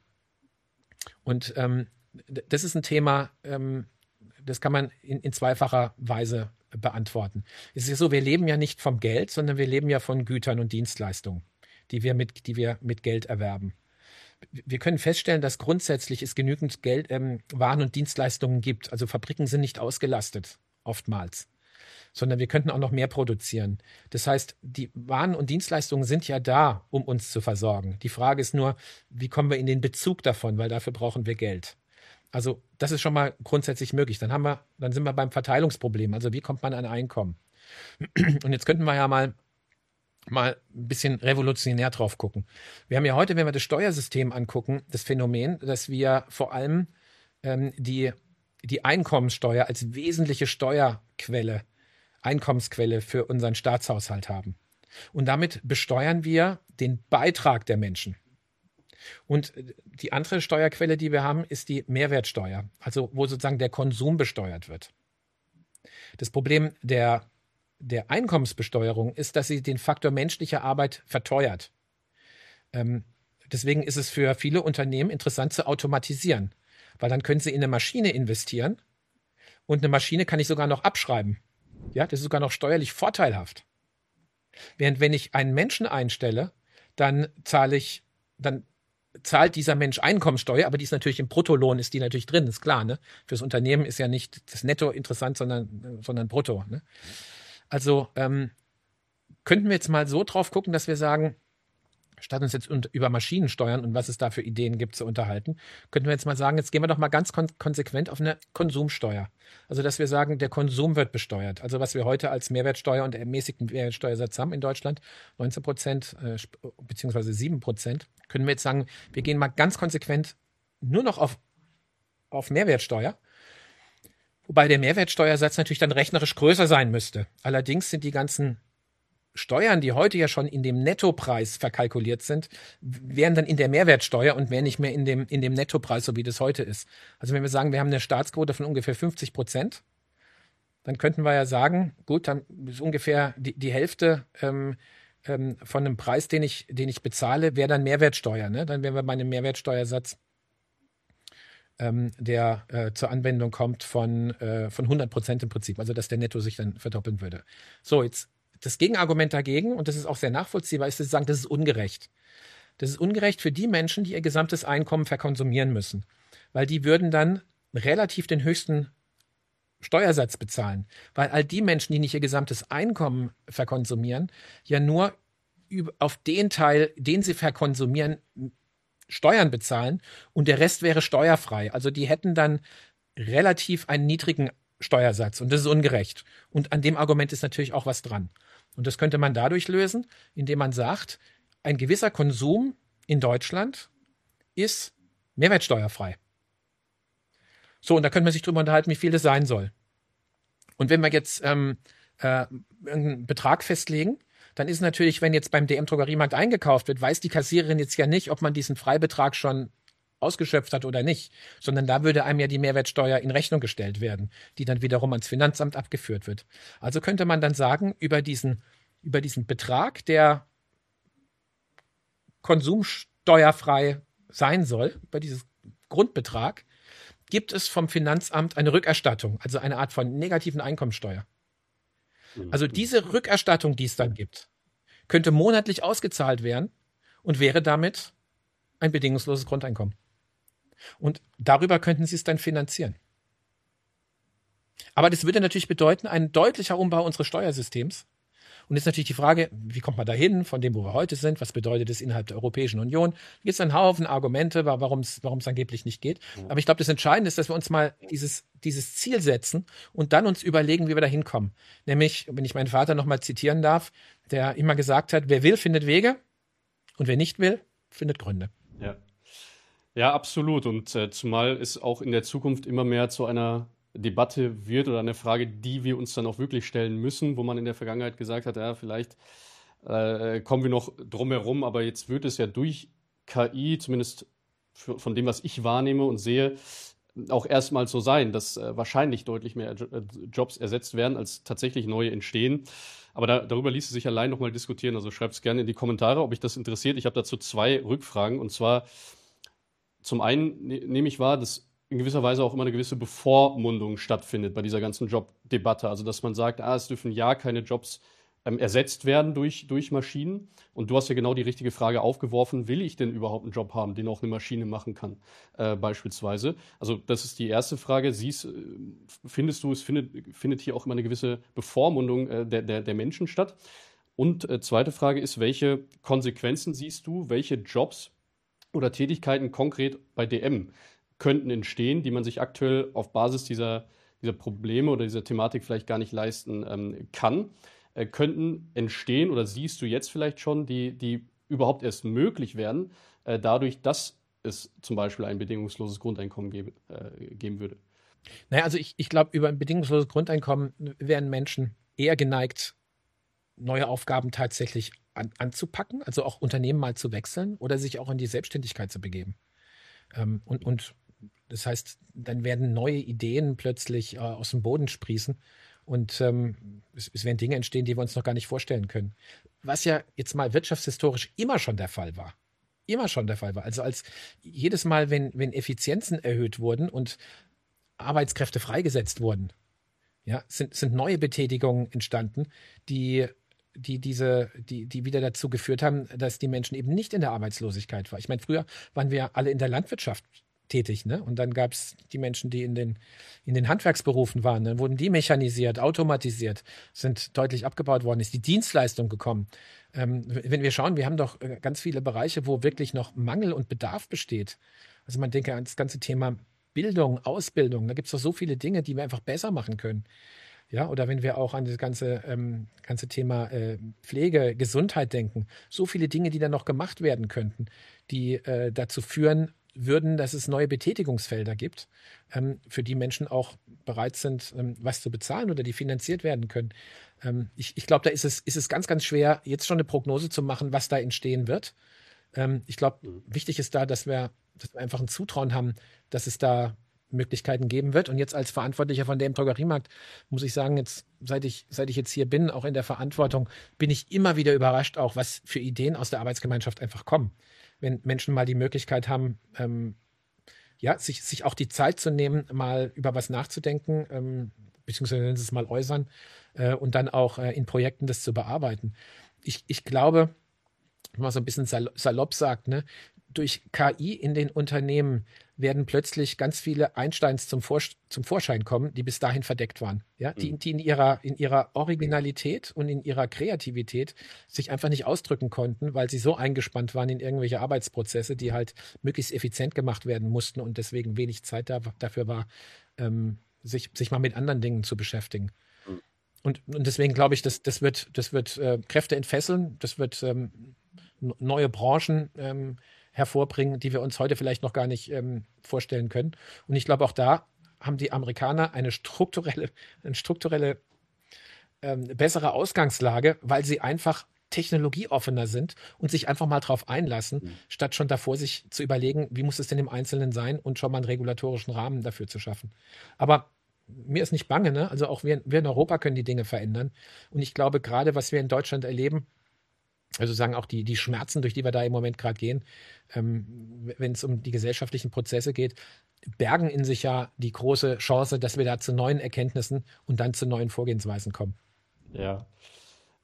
[SPEAKER 1] Und das ist ein Thema, das kann man in zweifacher Weise beantworten. Es ist ja so, wir leben ja nicht vom Geld, sondern wir leben ja von Gütern und Dienstleistungen, die wir mit Geld erwerben. Wir können feststellen, dass grundsätzlich es genügend Geld, Waren und Dienstleistungen gibt. Also Fabriken sind nicht ausgelastet, oftmals, sondern wir könnten auch noch mehr produzieren. Das heißt, die Waren und Dienstleistungen sind ja da, um uns zu versorgen. Die Frage ist nur, wie kommen wir in den Bezug davon, weil dafür brauchen wir Geld. Also das ist schon mal grundsätzlich möglich. Dann sind wir beim Verteilungsproblem. Also wie kommt man an Einkommen? Und jetzt könnten wir ja mal ein bisschen revolutionär drauf gucken. Wir haben ja heute, wenn wir das Steuersystem angucken, das Phänomen, dass wir vor allem die Einkommenssteuer als wesentliche Steuerquelle, Einkommensquelle für unseren Staatshaushalt haben. Und damit besteuern wir den Beitrag der Menschen. Und die andere Steuerquelle, die wir haben, ist die Mehrwertsteuer, also wo sozusagen der Konsum besteuert wird. Das Problem der Einkommensbesteuerung ist, dass sie den Faktor menschliche Arbeit verteuert. Deswegen ist es für viele Unternehmen interessant zu automatisieren, weil dann können sie in eine Maschine investieren und eine Maschine kann ich sogar noch abschreiben. Ja, das ist sogar noch steuerlich vorteilhaft. Während wenn ich einen Menschen einstelle, dann zahlt dieser Mensch Einkommensteuer, aber die ist natürlich im Bruttolohn, ist die natürlich drin, ist klar, ne? Fürs Unternehmen ist ja nicht das Netto interessant, sondern Brutto, ne? Also könnten wir jetzt mal so drauf gucken, dass wir sagen, statt uns jetzt über Maschinensteuern und was es da für Ideen gibt zu unterhalten, könnten wir jetzt mal sagen, jetzt gehen wir doch mal ganz konsequent auf eine Konsumsteuer. Also dass wir sagen, der Konsum wird besteuert. Also was wir heute als Mehrwertsteuer und ermäßigten Mehrwertsteuersatz haben in Deutschland, 19% beziehungsweise 7%, können wir jetzt sagen, wir gehen mal ganz konsequent nur noch auf Mehrwertsteuer. Wobei der Mehrwertsteuersatz natürlich dann rechnerisch größer sein müsste. Allerdings sind die ganzen Steuern, die heute ja schon in dem Nettopreis verkalkuliert sind, wären dann in der Mehrwertsteuer und wären nicht mehr in dem Nettopreis, so wie das heute ist. Also wenn wir sagen, wir haben eine Staatsquote von ungefähr 50%, dann könnten wir ja sagen, gut, dann ist ungefähr die Hälfte von einem Preis, den ich bezahle, wäre dann Mehrwertsteuer. Ne? Dann wären wir bei einem Mehrwertsteuersatz, der zur Anwendung kommt von 100% im Prinzip, also dass der Netto sich dann verdoppeln würde. So, jetzt das Gegenargument dagegen, und das ist auch sehr nachvollziehbar, ist zu sagen, das ist ungerecht. Das ist ungerecht für die Menschen, die ihr gesamtes Einkommen verkonsumieren müssen, weil die würden dann relativ den höchsten Steuersatz bezahlen, weil all die Menschen, die nicht ihr gesamtes Einkommen verkonsumieren, ja nur auf den Teil, den sie verkonsumieren, Steuern bezahlen und der Rest wäre steuerfrei. Also die hätten dann relativ einen niedrigen Steuersatz und das ist ungerecht. Und an dem Argument ist natürlich auch was dran. Und das könnte man dadurch lösen, indem man sagt, ein gewisser Konsum in Deutschland ist mehrwertsteuerfrei. So, und da könnte man sich drüber unterhalten, wie viel das sein soll. Und wenn wir jetzt einen Betrag festlegen, dann ist natürlich, wenn jetzt beim DM Drogeriemarkt eingekauft wird, weiß die Kassiererin jetzt ja nicht, ob man diesen Freibetrag schon ausgeschöpft hat oder nicht, sondern da würde einem ja die Mehrwertsteuer in Rechnung gestellt werden, die dann wiederum ans Finanzamt abgeführt wird. Also könnte man dann sagen, über diesen Betrag, der konsumsteuerfrei sein soll, über dieses Grundbetrag, gibt es vom Finanzamt eine Rückerstattung, also eine Art von negativen Einkommensteuer. Also diese Rückerstattung, die es dann gibt, könnte monatlich ausgezahlt werden und wäre damit ein bedingungsloses Grundeinkommen. Und darüber könnten sie es dann finanzieren. Aber das würde natürlich bedeuten, ein deutlicher Umbau unseres Steuersystems. Und jetzt natürlich die Frage, wie kommt man da hin, von dem, wo wir heute sind? Was bedeutet das innerhalb der Europäischen Union? Da gibt es einen Haufen Argumente, warum es angeblich nicht geht. Aber ich glaube, das Entscheidende ist, dass wir uns mal dieses Ziel setzen und dann uns überlegen, wie wir da hinkommen. Nämlich, wenn ich meinen Vater nochmal zitieren darf, der immer gesagt hat, wer will, findet Wege und wer nicht will, findet Gründe.
[SPEAKER 2] Ja. Ja, absolut. Und zumal es auch in der Zukunft immer mehr zu einer Debatte wird oder eine Frage, die wir uns dann auch wirklich stellen müssen, wo man in der Vergangenheit gesagt hat, ja, vielleicht kommen wir noch drum herum, aber jetzt wird es ja durch KI, zumindest von dem, was ich wahrnehme und sehe, auch erstmal so sein, dass wahrscheinlich deutlich mehr Jobs ersetzt werden, als tatsächlich neue entstehen. Aber darüber ließe sich allein nochmal diskutieren. Also schreibt es gerne in die Kommentare, ob euch das interessiert. Ich habe dazu 2 Rückfragen. Und zwar zum einen nehme ich wahr, dass in gewisser Weise auch immer eine gewisse Bevormundung stattfindet bei dieser ganzen Jobdebatte. Also dass man sagt, es dürfen ja keine Jobs ersetzt werden durch Maschinen. Und du hast ja genau die richtige Frage aufgeworfen, will ich denn überhaupt einen Job haben, den auch eine Maschine machen kann, beispielsweise? Also das ist die erste Frage. Findest du, es findet hier auch immer eine gewisse Bevormundung der Menschen statt? Und zweite Frage ist, welche Konsequenzen siehst du, welche Jobs oder Tätigkeiten konkret bei DM könnten entstehen, die man sich aktuell auf Basis dieser Probleme oder dieser Thematik vielleicht gar nicht leisten kann? Könnten entstehen oder siehst du jetzt vielleicht schon, die überhaupt erst möglich werden, dadurch, dass es zum Beispiel ein bedingungsloses Grundeinkommen geben würde?
[SPEAKER 1] Naja, also ich glaube, über ein bedingungsloses Grundeinkommen wären Menschen eher geneigt, neue Aufgaben tatsächlich anzupacken, also auch Unternehmen mal zu wechseln oder sich auch in die Selbstständigkeit zu begeben. Und das heißt, dann werden neue Ideen plötzlich aus dem Boden sprießen. Und es werden Dinge entstehen, die wir uns noch gar nicht vorstellen können. Was ja jetzt mal wirtschaftshistorisch immer schon der Fall war. Immer schon der Fall war. Also als jedes Mal, wenn Effizienzen erhöht wurden und Arbeitskräfte freigesetzt wurden, ja, sind neue Betätigungen entstanden, die wieder dazu geführt haben, dass die Menschen eben nicht in der Arbeitslosigkeit waren. Ich meine, früher waren wir alle in der Landwirtschaft tätig, ne? Und dann gab es die Menschen, die in den Handwerksberufen waren. Dann wurden die mechanisiert, automatisiert, sind deutlich abgebaut worden, ist die Dienstleistung gekommen. Wenn wir schauen, wir haben doch ganz viele Bereiche, wo wirklich noch Mangel und Bedarf besteht. Also man denke an das ganze Thema Bildung, Ausbildung. Da gibt es doch so viele Dinge, die wir einfach besser machen können. Ja, oder wenn wir auch an das ganze Thema Pflege, Gesundheit denken. So viele Dinge, die da noch gemacht werden könnten, die dazu führen würden, dass es neue Betätigungsfelder gibt, für die Menschen auch bereit sind, was zu bezahlen oder die finanziert werden können. Ich glaube, da ist es ganz, ganz schwer, jetzt schon eine Prognose zu machen, was da entstehen wird. Ich glaube, wichtig ist da, dass wir einfach ein Zutrauen haben, dass es da Möglichkeiten geben wird. Und jetzt als Verantwortlicher von dem Drogeriemarkt muss ich sagen, jetzt, seit ich jetzt hier bin, auch in der Verantwortung, bin ich immer wieder überrascht, auch was für Ideen aus der Arbeitsgemeinschaft einfach kommen. Wenn Menschen mal die Möglichkeit haben, sich auch die Zeit zu nehmen, mal über was nachzudenken, beziehungsweise wenn sie es mal äußern und dann auch in Projekten das zu bearbeiten. Ich glaube, wenn man so ein bisschen salopp sagt, ne, durch KI in den Unternehmen werden plötzlich ganz viele Einsteins zum Vorschein kommen, die bis dahin verdeckt waren. Ja? Die in ihrer Originalität und in ihrer Kreativität sich einfach nicht ausdrücken konnten, weil sie so eingespannt waren in irgendwelche Arbeitsprozesse, die halt möglichst effizient gemacht werden mussten und deswegen wenig Zeit dafür war, sich mal mit anderen Dingen zu beschäftigen. Und deswegen glaube ich, das wird Kräfte entfesseln, das wird neue Branchen hervorbringen, die wir uns heute vielleicht noch gar nicht vorstellen können. Und ich glaube, auch da haben die Amerikaner eine strukturelle bessere Ausgangslage, weil sie einfach technologieoffener sind und sich einfach mal drauf einlassen, statt schon davor sich zu überlegen, wie muss es denn im Einzelnen sein und schon mal einen regulatorischen Rahmen dafür zu schaffen. Aber mir ist nicht bange, ne? Also auch wir in Europa können die Dinge verändern. Und ich glaube, gerade was wir in Deutschland erleben, also sagen auch die Schmerzen, durch die wir da im Moment gerade gehen, wenn es um die gesellschaftlichen Prozesse geht, bergen in sich ja die große Chance, dass wir da zu neuen Erkenntnissen und dann zu neuen Vorgehensweisen kommen.
[SPEAKER 2] Ja.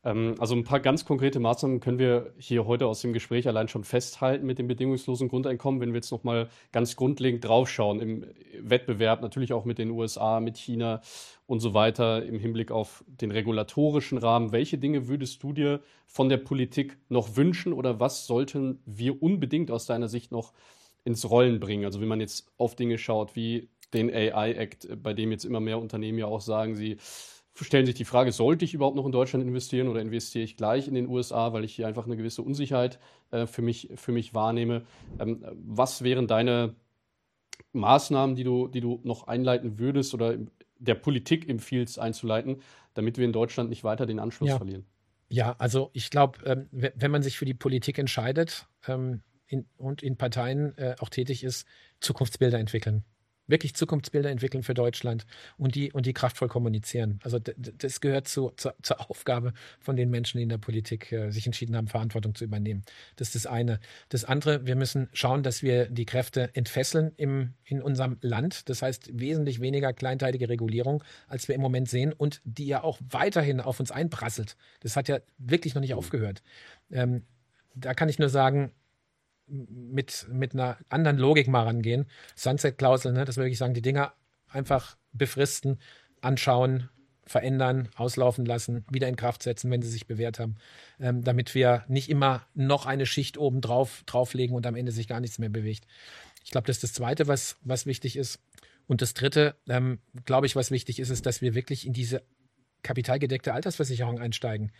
[SPEAKER 2] Also ein paar ganz konkrete Maßnahmen können wir hier heute aus dem Gespräch allein schon festhalten mit dem bedingungslosen Grundeinkommen, wenn wir jetzt nochmal ganz grundlegend draufschauen im Wettbewerb, natürlich auch mit den USA, mit China und so weiter, im Hinblick auf den regulatorischen Rahmen. Welche Dinge würdest du dir von der Politik noch wünschen oder was sollten wir unbedingt aus deiner Sicht noch ins Rollen bringen? Also wenn man jetzt auf Dinge schaut wie den AI-Act, bei dem jetzt immer mehr Unternehmen ja auch sagen, sie stellen sich die Frage, sollte ich überhaupt noch in Deutschland investieren oder investiere ich gleich in den USA, weil ich hier einfach eine gewisse Unsicherheit für mich wahrnehme. Was wären deine Maßnahmen, die du noch einleiten würdest oder der Politik empfiehlst einzuleiten, damit wir in Deutschland nicht weiter den Anschluss
[SPEAKER 1] Ja,
[SPEAKER 2] verlieren?
[SPEAKER 1] ja, also ich glaube, wenn man sich für die Politik entscheidet und in Parteien auch tätig ist, Zukunftsbilder entwickeln. Wirklich Zukunftsbilder entwickeln für Deutschland und die kraftvoll kommunizieren. Also das gehört zur Aufgabe von den Menschen, die in der Politik sich entschieden haben, Verantwortung zu übernehmen. Das ist das eine. Das andere, wir müssen schauen, dass wir die Kräfte entfesseln in unserem Land. Das heißt, wesentlich weniger kleinteilige Regulierung, als wir im Moment sehen und die ja auch weiterhin auf uns einprasselt. Das hat ja wirklich noch nicht aufgehört. Da kann ich nur sagen, mit einer anderen Logik mal rangehen. Sunset-Klausel, ne, dass wir wirklich sagen, die Dinger einfach befristen, anschauen, verändern, auslaufen lassen, wieder in Kraft setzen, wenn sie sich bewährt haben, damit wir nicht immer noch eine Schicht oben drauflegen und am Ende sich gar nichts mehr bewegt. Ich glaube, das ist das Zweite, was wichtig ist. Und das Dritte, glaube ich, was wichtig ist, ist, dass wir wirklich in diese kapitalgedeckte Altersversicherung einsteigen.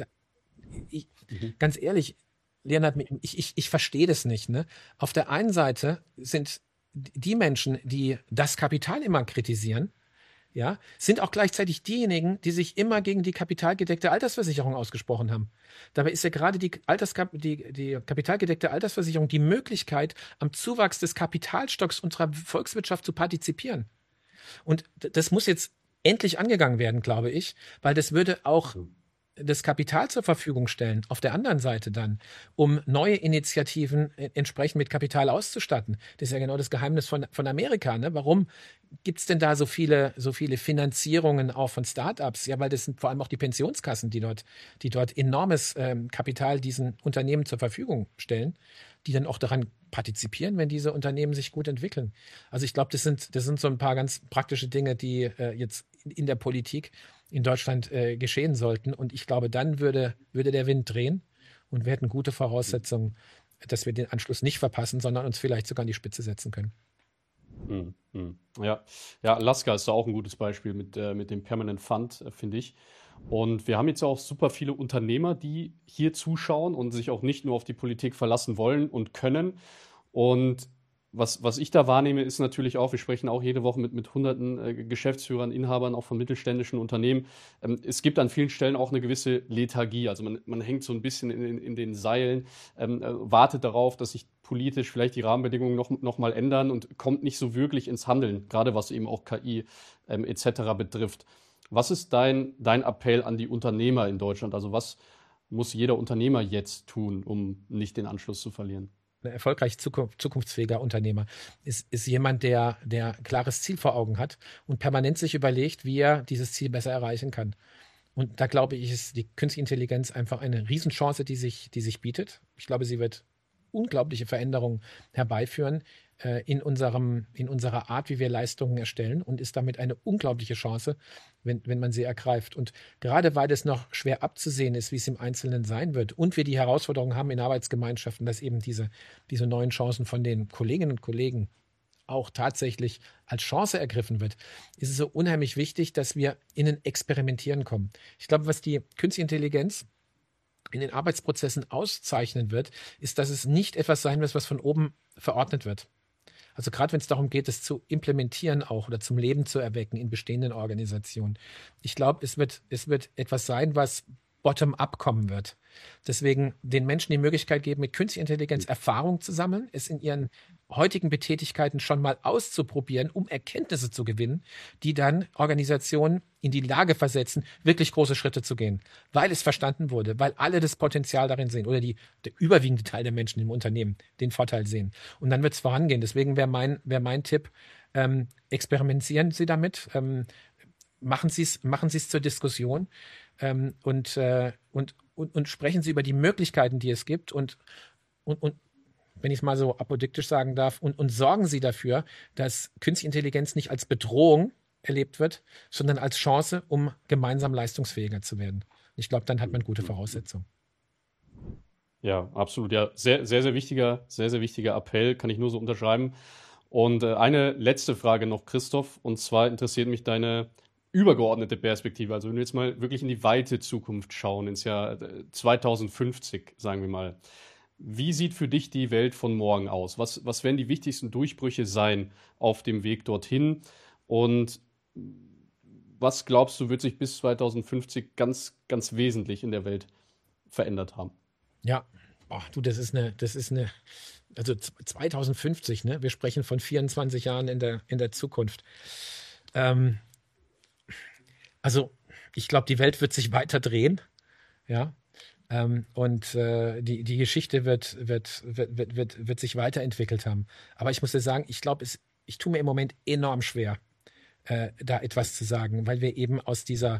[SPEAKER 1] Ganz ehrlich, Leonhard, ich verstehe das nicht. Ne? Auf der einen Seite sind die Menschen, die das Kapital immer kritisieren, ja, sind auch gleichzeitig diejenigen, die sich immer gegen die kapitalgedeckte Altersversicherung ausgesprochen haben. Dabei ist ja gerade die kapitalgedeckte Altersversicherung die Möglichkeit, am Zuwachs des Kapitalstocks unserer Volkswirtschaft zu partizipieren. Und das muss jetzt endlich angegangen werden, glaube ich, weil das würde auch das Kapital zur Verfügung stellen, auf der anderen Seite dann, um neue Initiativen entsprechend mit Kapital auszustatten. Das ist ja genau das Geheimnis von Amerika. Ne? Warum gibt es denn da so viele Finanzierungen auch von Startups? Ja, weil das sind vor allem auch die Pensionskassen, die dort enormes Kapital diesen Unternehmen zur Verfügung stellen, die dann auch daran partizipieren, wenn diese Unternehmen sich gut entwickeln. Also ich glaube, das sind so ein paar ganz praktische Dinge, die jetzt in der Politik in Deutschland geschehen sollten. Und ich glaube, dann würde der Wind drehen und wir hätten gute Voraussetzungen, dass wir den Anschluss nicht verpassen, sondern uns vielleicht sogar an die Spitze setzen können.
[SPEAKER 2] Ja, Alaska ist da auch ein gutes Beispiel mit dem Permanent Fund, finde ich. Und wir haben jetzt ja auch super viele Unternehmer, die hier zuschauen und sich auch nicht nur auf die Politik verlassen wollen und können. Und was ich da wahrnehme, ist natürlich auch, wir sprechen auch jede Woche mit hunderten Geschäftsführern, Inhabern auch von mittelständischen Unternehmen. Es gibt an vielen Stellen auch eine gewisse Lethargie. Also man hängt so ein bisschen in den Seilen, wartet darauf, dass sich politisch vielleicht die Rahmenbedingungen noch mal ändern und kommt nicht so wirklich ins Handeln, gerade was eben auch KI etc. betrifft. Was ist dein Appell an die Unternehmer in Deutschland? Also was muss jeder Unternehmer jetzt tun, um nicht den Anschluss zu verlieren?
[SPEAKER 1] Ein erfolgreich zukunftsfähiger Unternehmer ist jemand, der klares Ziel vor Augen hat und permanent sich überlegt, wie er dieses Ziel besser erreichen kann. Und da glaube ich, ist die Künstliche Intelligenz einfach eine Riesenchance, die sich bietet. Ich glaube, sie wird unglaubliche Veränderungen herbeiführen in unserer Art, wie wir Leistungen erstellen und ist damit eine unglaubliche Chance, wenn man sie ergreift. Und gerade weil es noch schwer abzusehen ist, wie es im Einzelnen sein wird und wir die Herausforderung haben in Arbeitsgemeinschaften, dass eben diese neuen Chancen von den Kolleginnen und Kollegen auch tatsächlich als Chance ergriffen wird, ist es so unheimlich wichtig, dass wir in ein Experimentieren kommen. Ich glaube, was die Künstliche Intelligenz in den Arbeitsprozessen auszeichnen wird, ist, dass es nicht etwas sein wird, was von oben verordnet wird. Also gerade wenn es darum geht, es zu implementieren auch oder zum Leben zu erwecken in bestehenden Organisationen. Ich glaube, es wird etwas sein, was bottom-up kommen wird. Deswegen den Menschen die Möglichkeit geben, mit künstlicher Intelligenz Erfahrung zu sammeln, es in ihren heutigen Betätigkeiten schon mal auszuprobieren, um Erkenntnisse zu gewinnen, die dann Organisationen in die Lage versetzen, wirklich große Schritte zu gehen, weil es verstanden wurde, weil alle das Potenzial darin sehen oder der überwiegende Teil der Menschen im Unternehmen den Vorteil sehen. Und dann wird es vorangehen. Deswegen wäre mein Tipp, experimentieren Sie damit, machen Sie es zur Diskussion. und sprechen Sie über die Möglichkeiten, die es gibt und wenn ich es mal so apodiktisch sagen darf, und sorgen Sie dafür, dass künstliche Intelligenz nicht als Bedrohung erlebt wird, sondern als Chance, um gemeinsam leistungsfähiger zu werden. Ich glaube, dann hat man gute Voraussetzungen.
[SPEAKER 2] Ja, absolut. Ja, sehr, sehr wichtiger Appell, kann ich nur so unterschreiben. Und eine letzte Frage noch, Christoph, und zwar interessiert mich deine übergeordnete Perspektive. Also wenn wir jetzt mal wirklich in die weite Zukunft schauen, ins Jahr 2050, sagen wir mal. Wie sieht für dich die Welt von morgen aus? Was werden die wichtigsten Durchbrüche sein auf dem Weg dorthin? Und was glaubst du, wird sich bis 2050 ganz, ganz wesentlich in der Welt verändert haben?
[SPEAKER 1] Ja, du, also 2050, ne? Wir sprechen von 24 Jahren in der Zukunft. Ähm, also, ich glaube, die Welt wird sich weiter drehen, ja. Und die Geschichte wird sich weiterentwickelt haben. Aber ich muss dir sagen, ich tue mir im Moment enorm schwer, da etwas zu sagen, weil wir eben aus dieser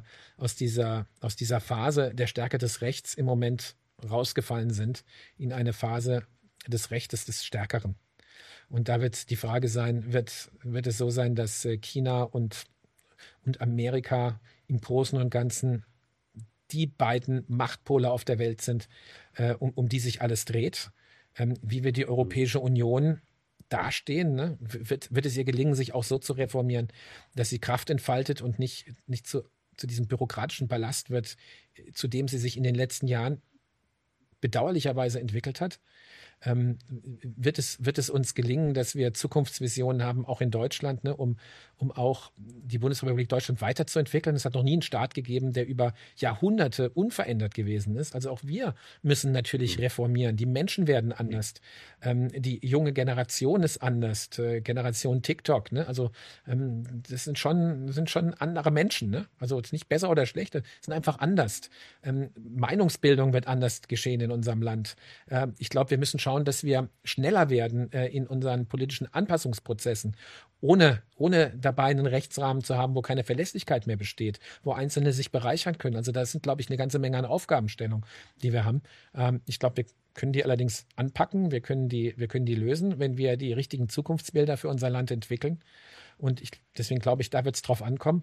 [SPEAKER 1] Phase der Stärke des Rechts im Moment rausgefallen sind in eine Phase des Rechtes des Stärkeren. Und da wird die Frage sein, wird es so sein, dass China und Amerika im Großen und Ganzen die beiden Machtpole auf der Welt sind, um die sich alles dreht? Wie wir die Europäische Union dastehen, ne? Wird es ihr gelingen, sich auch so zu reformieren, dass sie Kraft entfaltet und nicht zu diesem bürokratischen Ballast wird, zu dem sie sich in den letzten Jahren bedauerlicherweise entwickelt hat? Wird es uns gelingen, dass wir Zukunftsvisionen haben, auch in Deutschland, ne, um auch die Bundesrepublik Deutschland weiterzuentwickeln? Es hat noch nie einen Staat gegeben, der über Jahrhunderte unverändert gewesen ist. Also auch wir müssen natürlich reformieren. Die Menschen werden anders. Die junge Generation ist anders. Generation TikTok, ne? Also das sind schon andere Menschen, ne? Also es ist nicht besser oder schlechter, sind einfach anders. Meinungsbildung wird anders geschehen in unserem Land. Ich glaube, wir müssen schauen, dass wir schneller werden in unseren politischen Anpassungsprozessen, ohne dabei einen Rechtsrahmen zu haben, wo keine Verlässlichkeit mehr besteht, wo Einzelne sich bereichern können. Also das sind, glaube ich, eine ganze Menge an Aufgabenstellungen, die wir haben. Ich glaube, wir können die allerdings anpacken, wir können die lösen, wenn wir die richtigen Zukunftsbilder für unser Land entwickeln. Und deswegen glaube ich, da wird es drauf ankommen.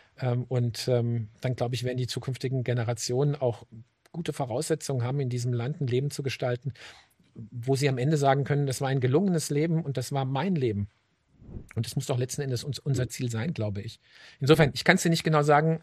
[SPEAKER 1] Dann, glaube ich, werden die zukünftigen Generationen auch gute Voraussetzungen haben, in diesem Land ein Leben zu gestalten, wo sie am Ende sagen können, das war ein gelungenes Leben und das war mein Leben. Und das muss doch letzten Endes unser Ziel sein, glaube ich. Insofern, ich kann es dir nicht genau sagen,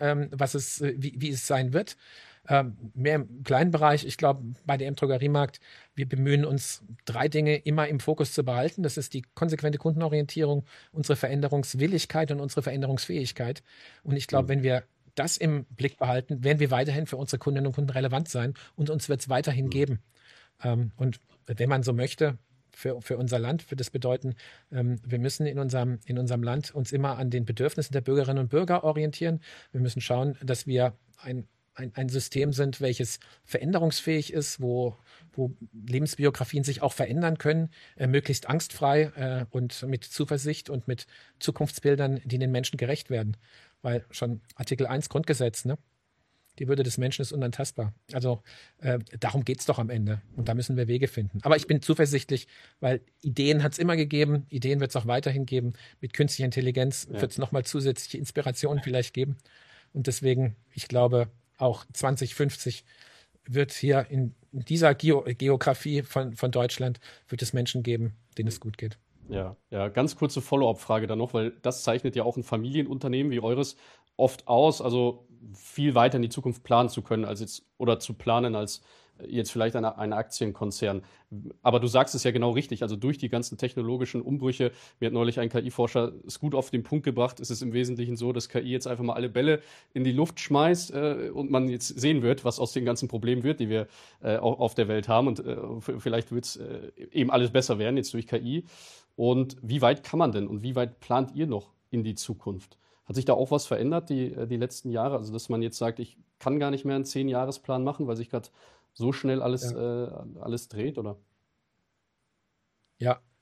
[SPEAKER 1] wie es sein wird. Mehr im kleinen Bereich. Ich glaube, bei der M-Drogeriemarkt, wir bemühen uns, 3 Dinge immer im Fokus zu behalten. Das ist die konsequente Kundenorientierung, unsere Veränderungswilligkeit und unsere Veränderungsfähigkeit. Und ich glaube, wenn wir das im Blick behalten, werden wir weiterhin für unsere Kundinnen und Kunden relevant sein und uns wird es weiterhin geben. Und wenn man so möchte, für unser Land wird das bedeuten, wir müssen in unserem Land uns immer an den Bedürfnissen der Bürgerinnen und Bürger orientieren. Wir müssen schauen, dass wir ein System sind, welches veränderungsfähig ist, wo Lebensbiografien sich auch verändern können, möglichst angstfrei und mit Zuversicht und mit Zukunftsbildern, die den Menschen gerecht werden. Weil schon Artikel 1 Grundgesetz, ne? Die Würde des Menschen ist unantastbar. Also darum geht es doch am Ende. Und da müssen wir Wege finden. Aber ich bin zuversichtlich, weil Ideen hat es immer gegeben, Ideen wird es auch weiterhin geben. Mit künstlicher Intelligenz wird es nochmal zusätzliche Inspirationen vielleicht geben. Und deswegen, ich glaube, auch 2050 wird hier in dieser Geografie von Deutschland, wird es Menschen geben, denen es gut geht.
[SPEAKER 2] Ja, ja, ganz kurze Follow-up-Frage dann noch, weil das zeichnet ja auch ein Familienunternehmen wie eures oft aus, also viel weiter in die Zukunft planen zu können als jetzt oder zu planen als jetzt vielleicht ein Aktienkonzern. Aber du sagst es ja genau richtig, also durch die ganzen technologischen Umbrüche, mir hat neulich ein KI-Forscher es gut auf den Punkt gebracht, ist es im Wesentlichen so, dass KI jetzt einfach mal alle Bälle in die Luft schmeißt und man jetzt sehen wird, was aus den ganzen Problemen wird, die wir auch auf der Welt haben und vielleicht wird es eben alles besser werden jetzt durch KI. Und wie weit kann man denn und wie weit plant ihr noch in die Zukunft? Hat sich da auch was verändert die letzten Jahre? Also, dass man jetzt sagt, ich kann gar nicht mehr einen 10-Jahresplan machen, weil sich gerade so schnell alles dreht, oder?
[SPEAKER 1] Ja,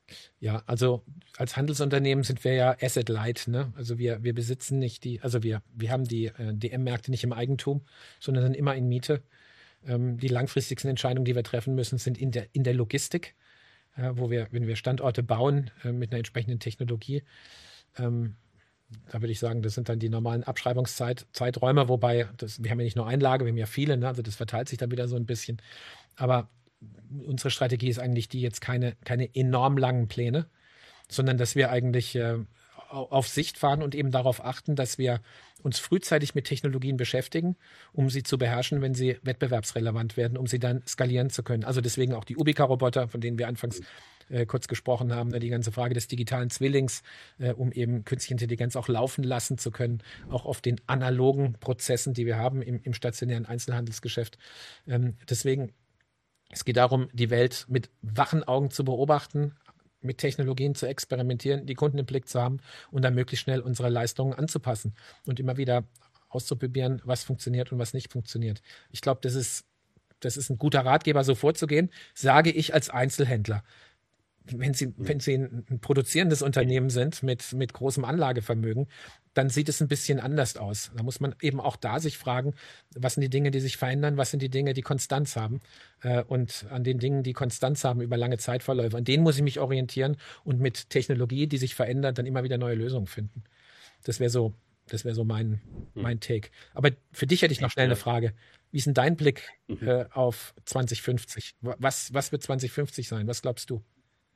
[SPEAKER 1] Ja, also als Handelsunternehmen sind wir ja asset light, ne? Also wir besitzen nicht also wir haben die DM-Märkte nicht im Eigentum, sondern sind immer in Miete. Die langfristigsten Entscheidungen, die wir treffen müssen, sind in der Logistik, wenn wir Standorte bauen mit einer entsprechenden Technologie. Ähm, Da würde ich sagen, das sind dann die normalen Abschreibungszeiträume, wobei wir haben ja nicht nur eine Lage, wir haben ja viele, ne? Also das verteilt sich dann wieder so ein bisschen. Aber unsere Strategie ist eigentlich die jetzt keine enorm langen Pläne, sondern dass wir eigentlich auf Sicht fahren und eben darauf achten, dass wir uns frühzeitig mit Technologien beschäftigen, um sie zu beherrschen, wenn sie wettbewerbsrelevant werden, um sie dann skalieren zu können. Also deswegen auch die Ubica-Roboter, von denen wir anfangs kurz gesprochen haben, die ganze Frage des digitalen Zwillings, um eben künstliche Intelligenz auch laufen lassen zu können, auch auf den analogen Prozessen, die wir haben im stationären Einzelhandelsgeschäft. Deswegen, es geht darum, die Welt mit wachen Augen zu beobachten, mit Technologien zu experimentieren, die Kunden im Blick zu haben und dann möglichst schnell unsere Leistungen anzupassen und immer wieder auszuprobieren, was funktioniert und was nicht funktioniert. Ich glaube, das ist ein guter Ratgeber, so vorzugehen, sage ich als Einzelhändler. Wenn Sie ein produzierendes Unternehmen sind mit großem Anlagevermögen, dann sieht es ein bisschen anders aus. Da muss man eben auch da sich fragen, was sind die Dinge, die sich verändern, was sind die Dinge, die Konstanz haben. Und an den Dingen, die Konstanz haben über lange Zeitverläufe, an denen muss ich mich orientieren und mit Technologie, die sich verändert, dann immer wieder neue Lösungen finden. Das wäre so mein Take. Aber für dich hätte ich noch schnell eine Frage. Wie ist denn dein Blick auf 2050? Was wird 2050 sein? Was glaubst du?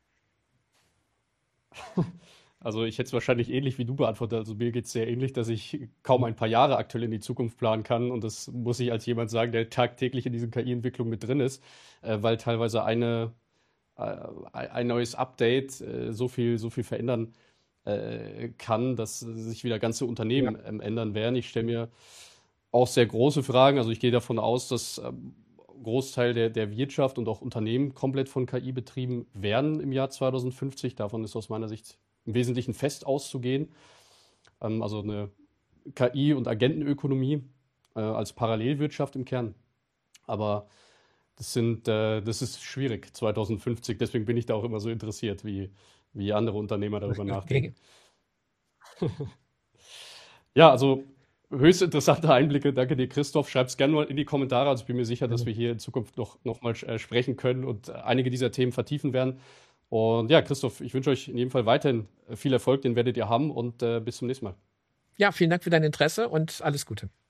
[SPEAKER 2] Also ich hätte es wahrscheinlich ähnlich wie du beantwortet. Also mir geht es sehr ähnlich, dass ich kaum ein paar Jahre aktuell in die Zukunft planen kann. Und das muss ich als jemand sagen, der tagtäglich in diesen KI-Entwicklungen mit drin ist, weil teilweise ein neues Update so viel verändern kann, dass sich wieder ganze
[SPEAKER 1] Ja,
[SPEAKER 2] Unternehmen ändern werden. Ich stelle mir auch sehr große Fragen. Also ich gehe davon aus, dass Großteil der Wirtschaft und auch Unternehmen komplett von KI betrieben werden im Jahr 2050. Davon ist aus meiner Sicht im Wesentlichen fest auszugehen. Also eine KI- und Agentenökonomie als Parallelwirtschaft im Kern. Aber das ist schwierig 2050. Deswegen bin ich da auch immer so interessiert, wie andere Unternehmer darüber
[SPEAKER 1] okay.
[SPEAKER 2] nachdenken. Ja, also höchst interessante Einblicke. Danke dir, Christoph. Schreib es gerne mal in die Kommentare. Also ich bin mir sicher, dass wir hier in Zukunft noch mal sprechen können und einige dieser Themen vertiefen werden. Und ja, Christoph, ich wünsche euch in jedem Fall weiterhin viel Erfolg, den werdet ihr haben und bis zum nächsten Mal.
[SPEAKER 1] Ja, vielen Dank für dein Interesse und alles Gute.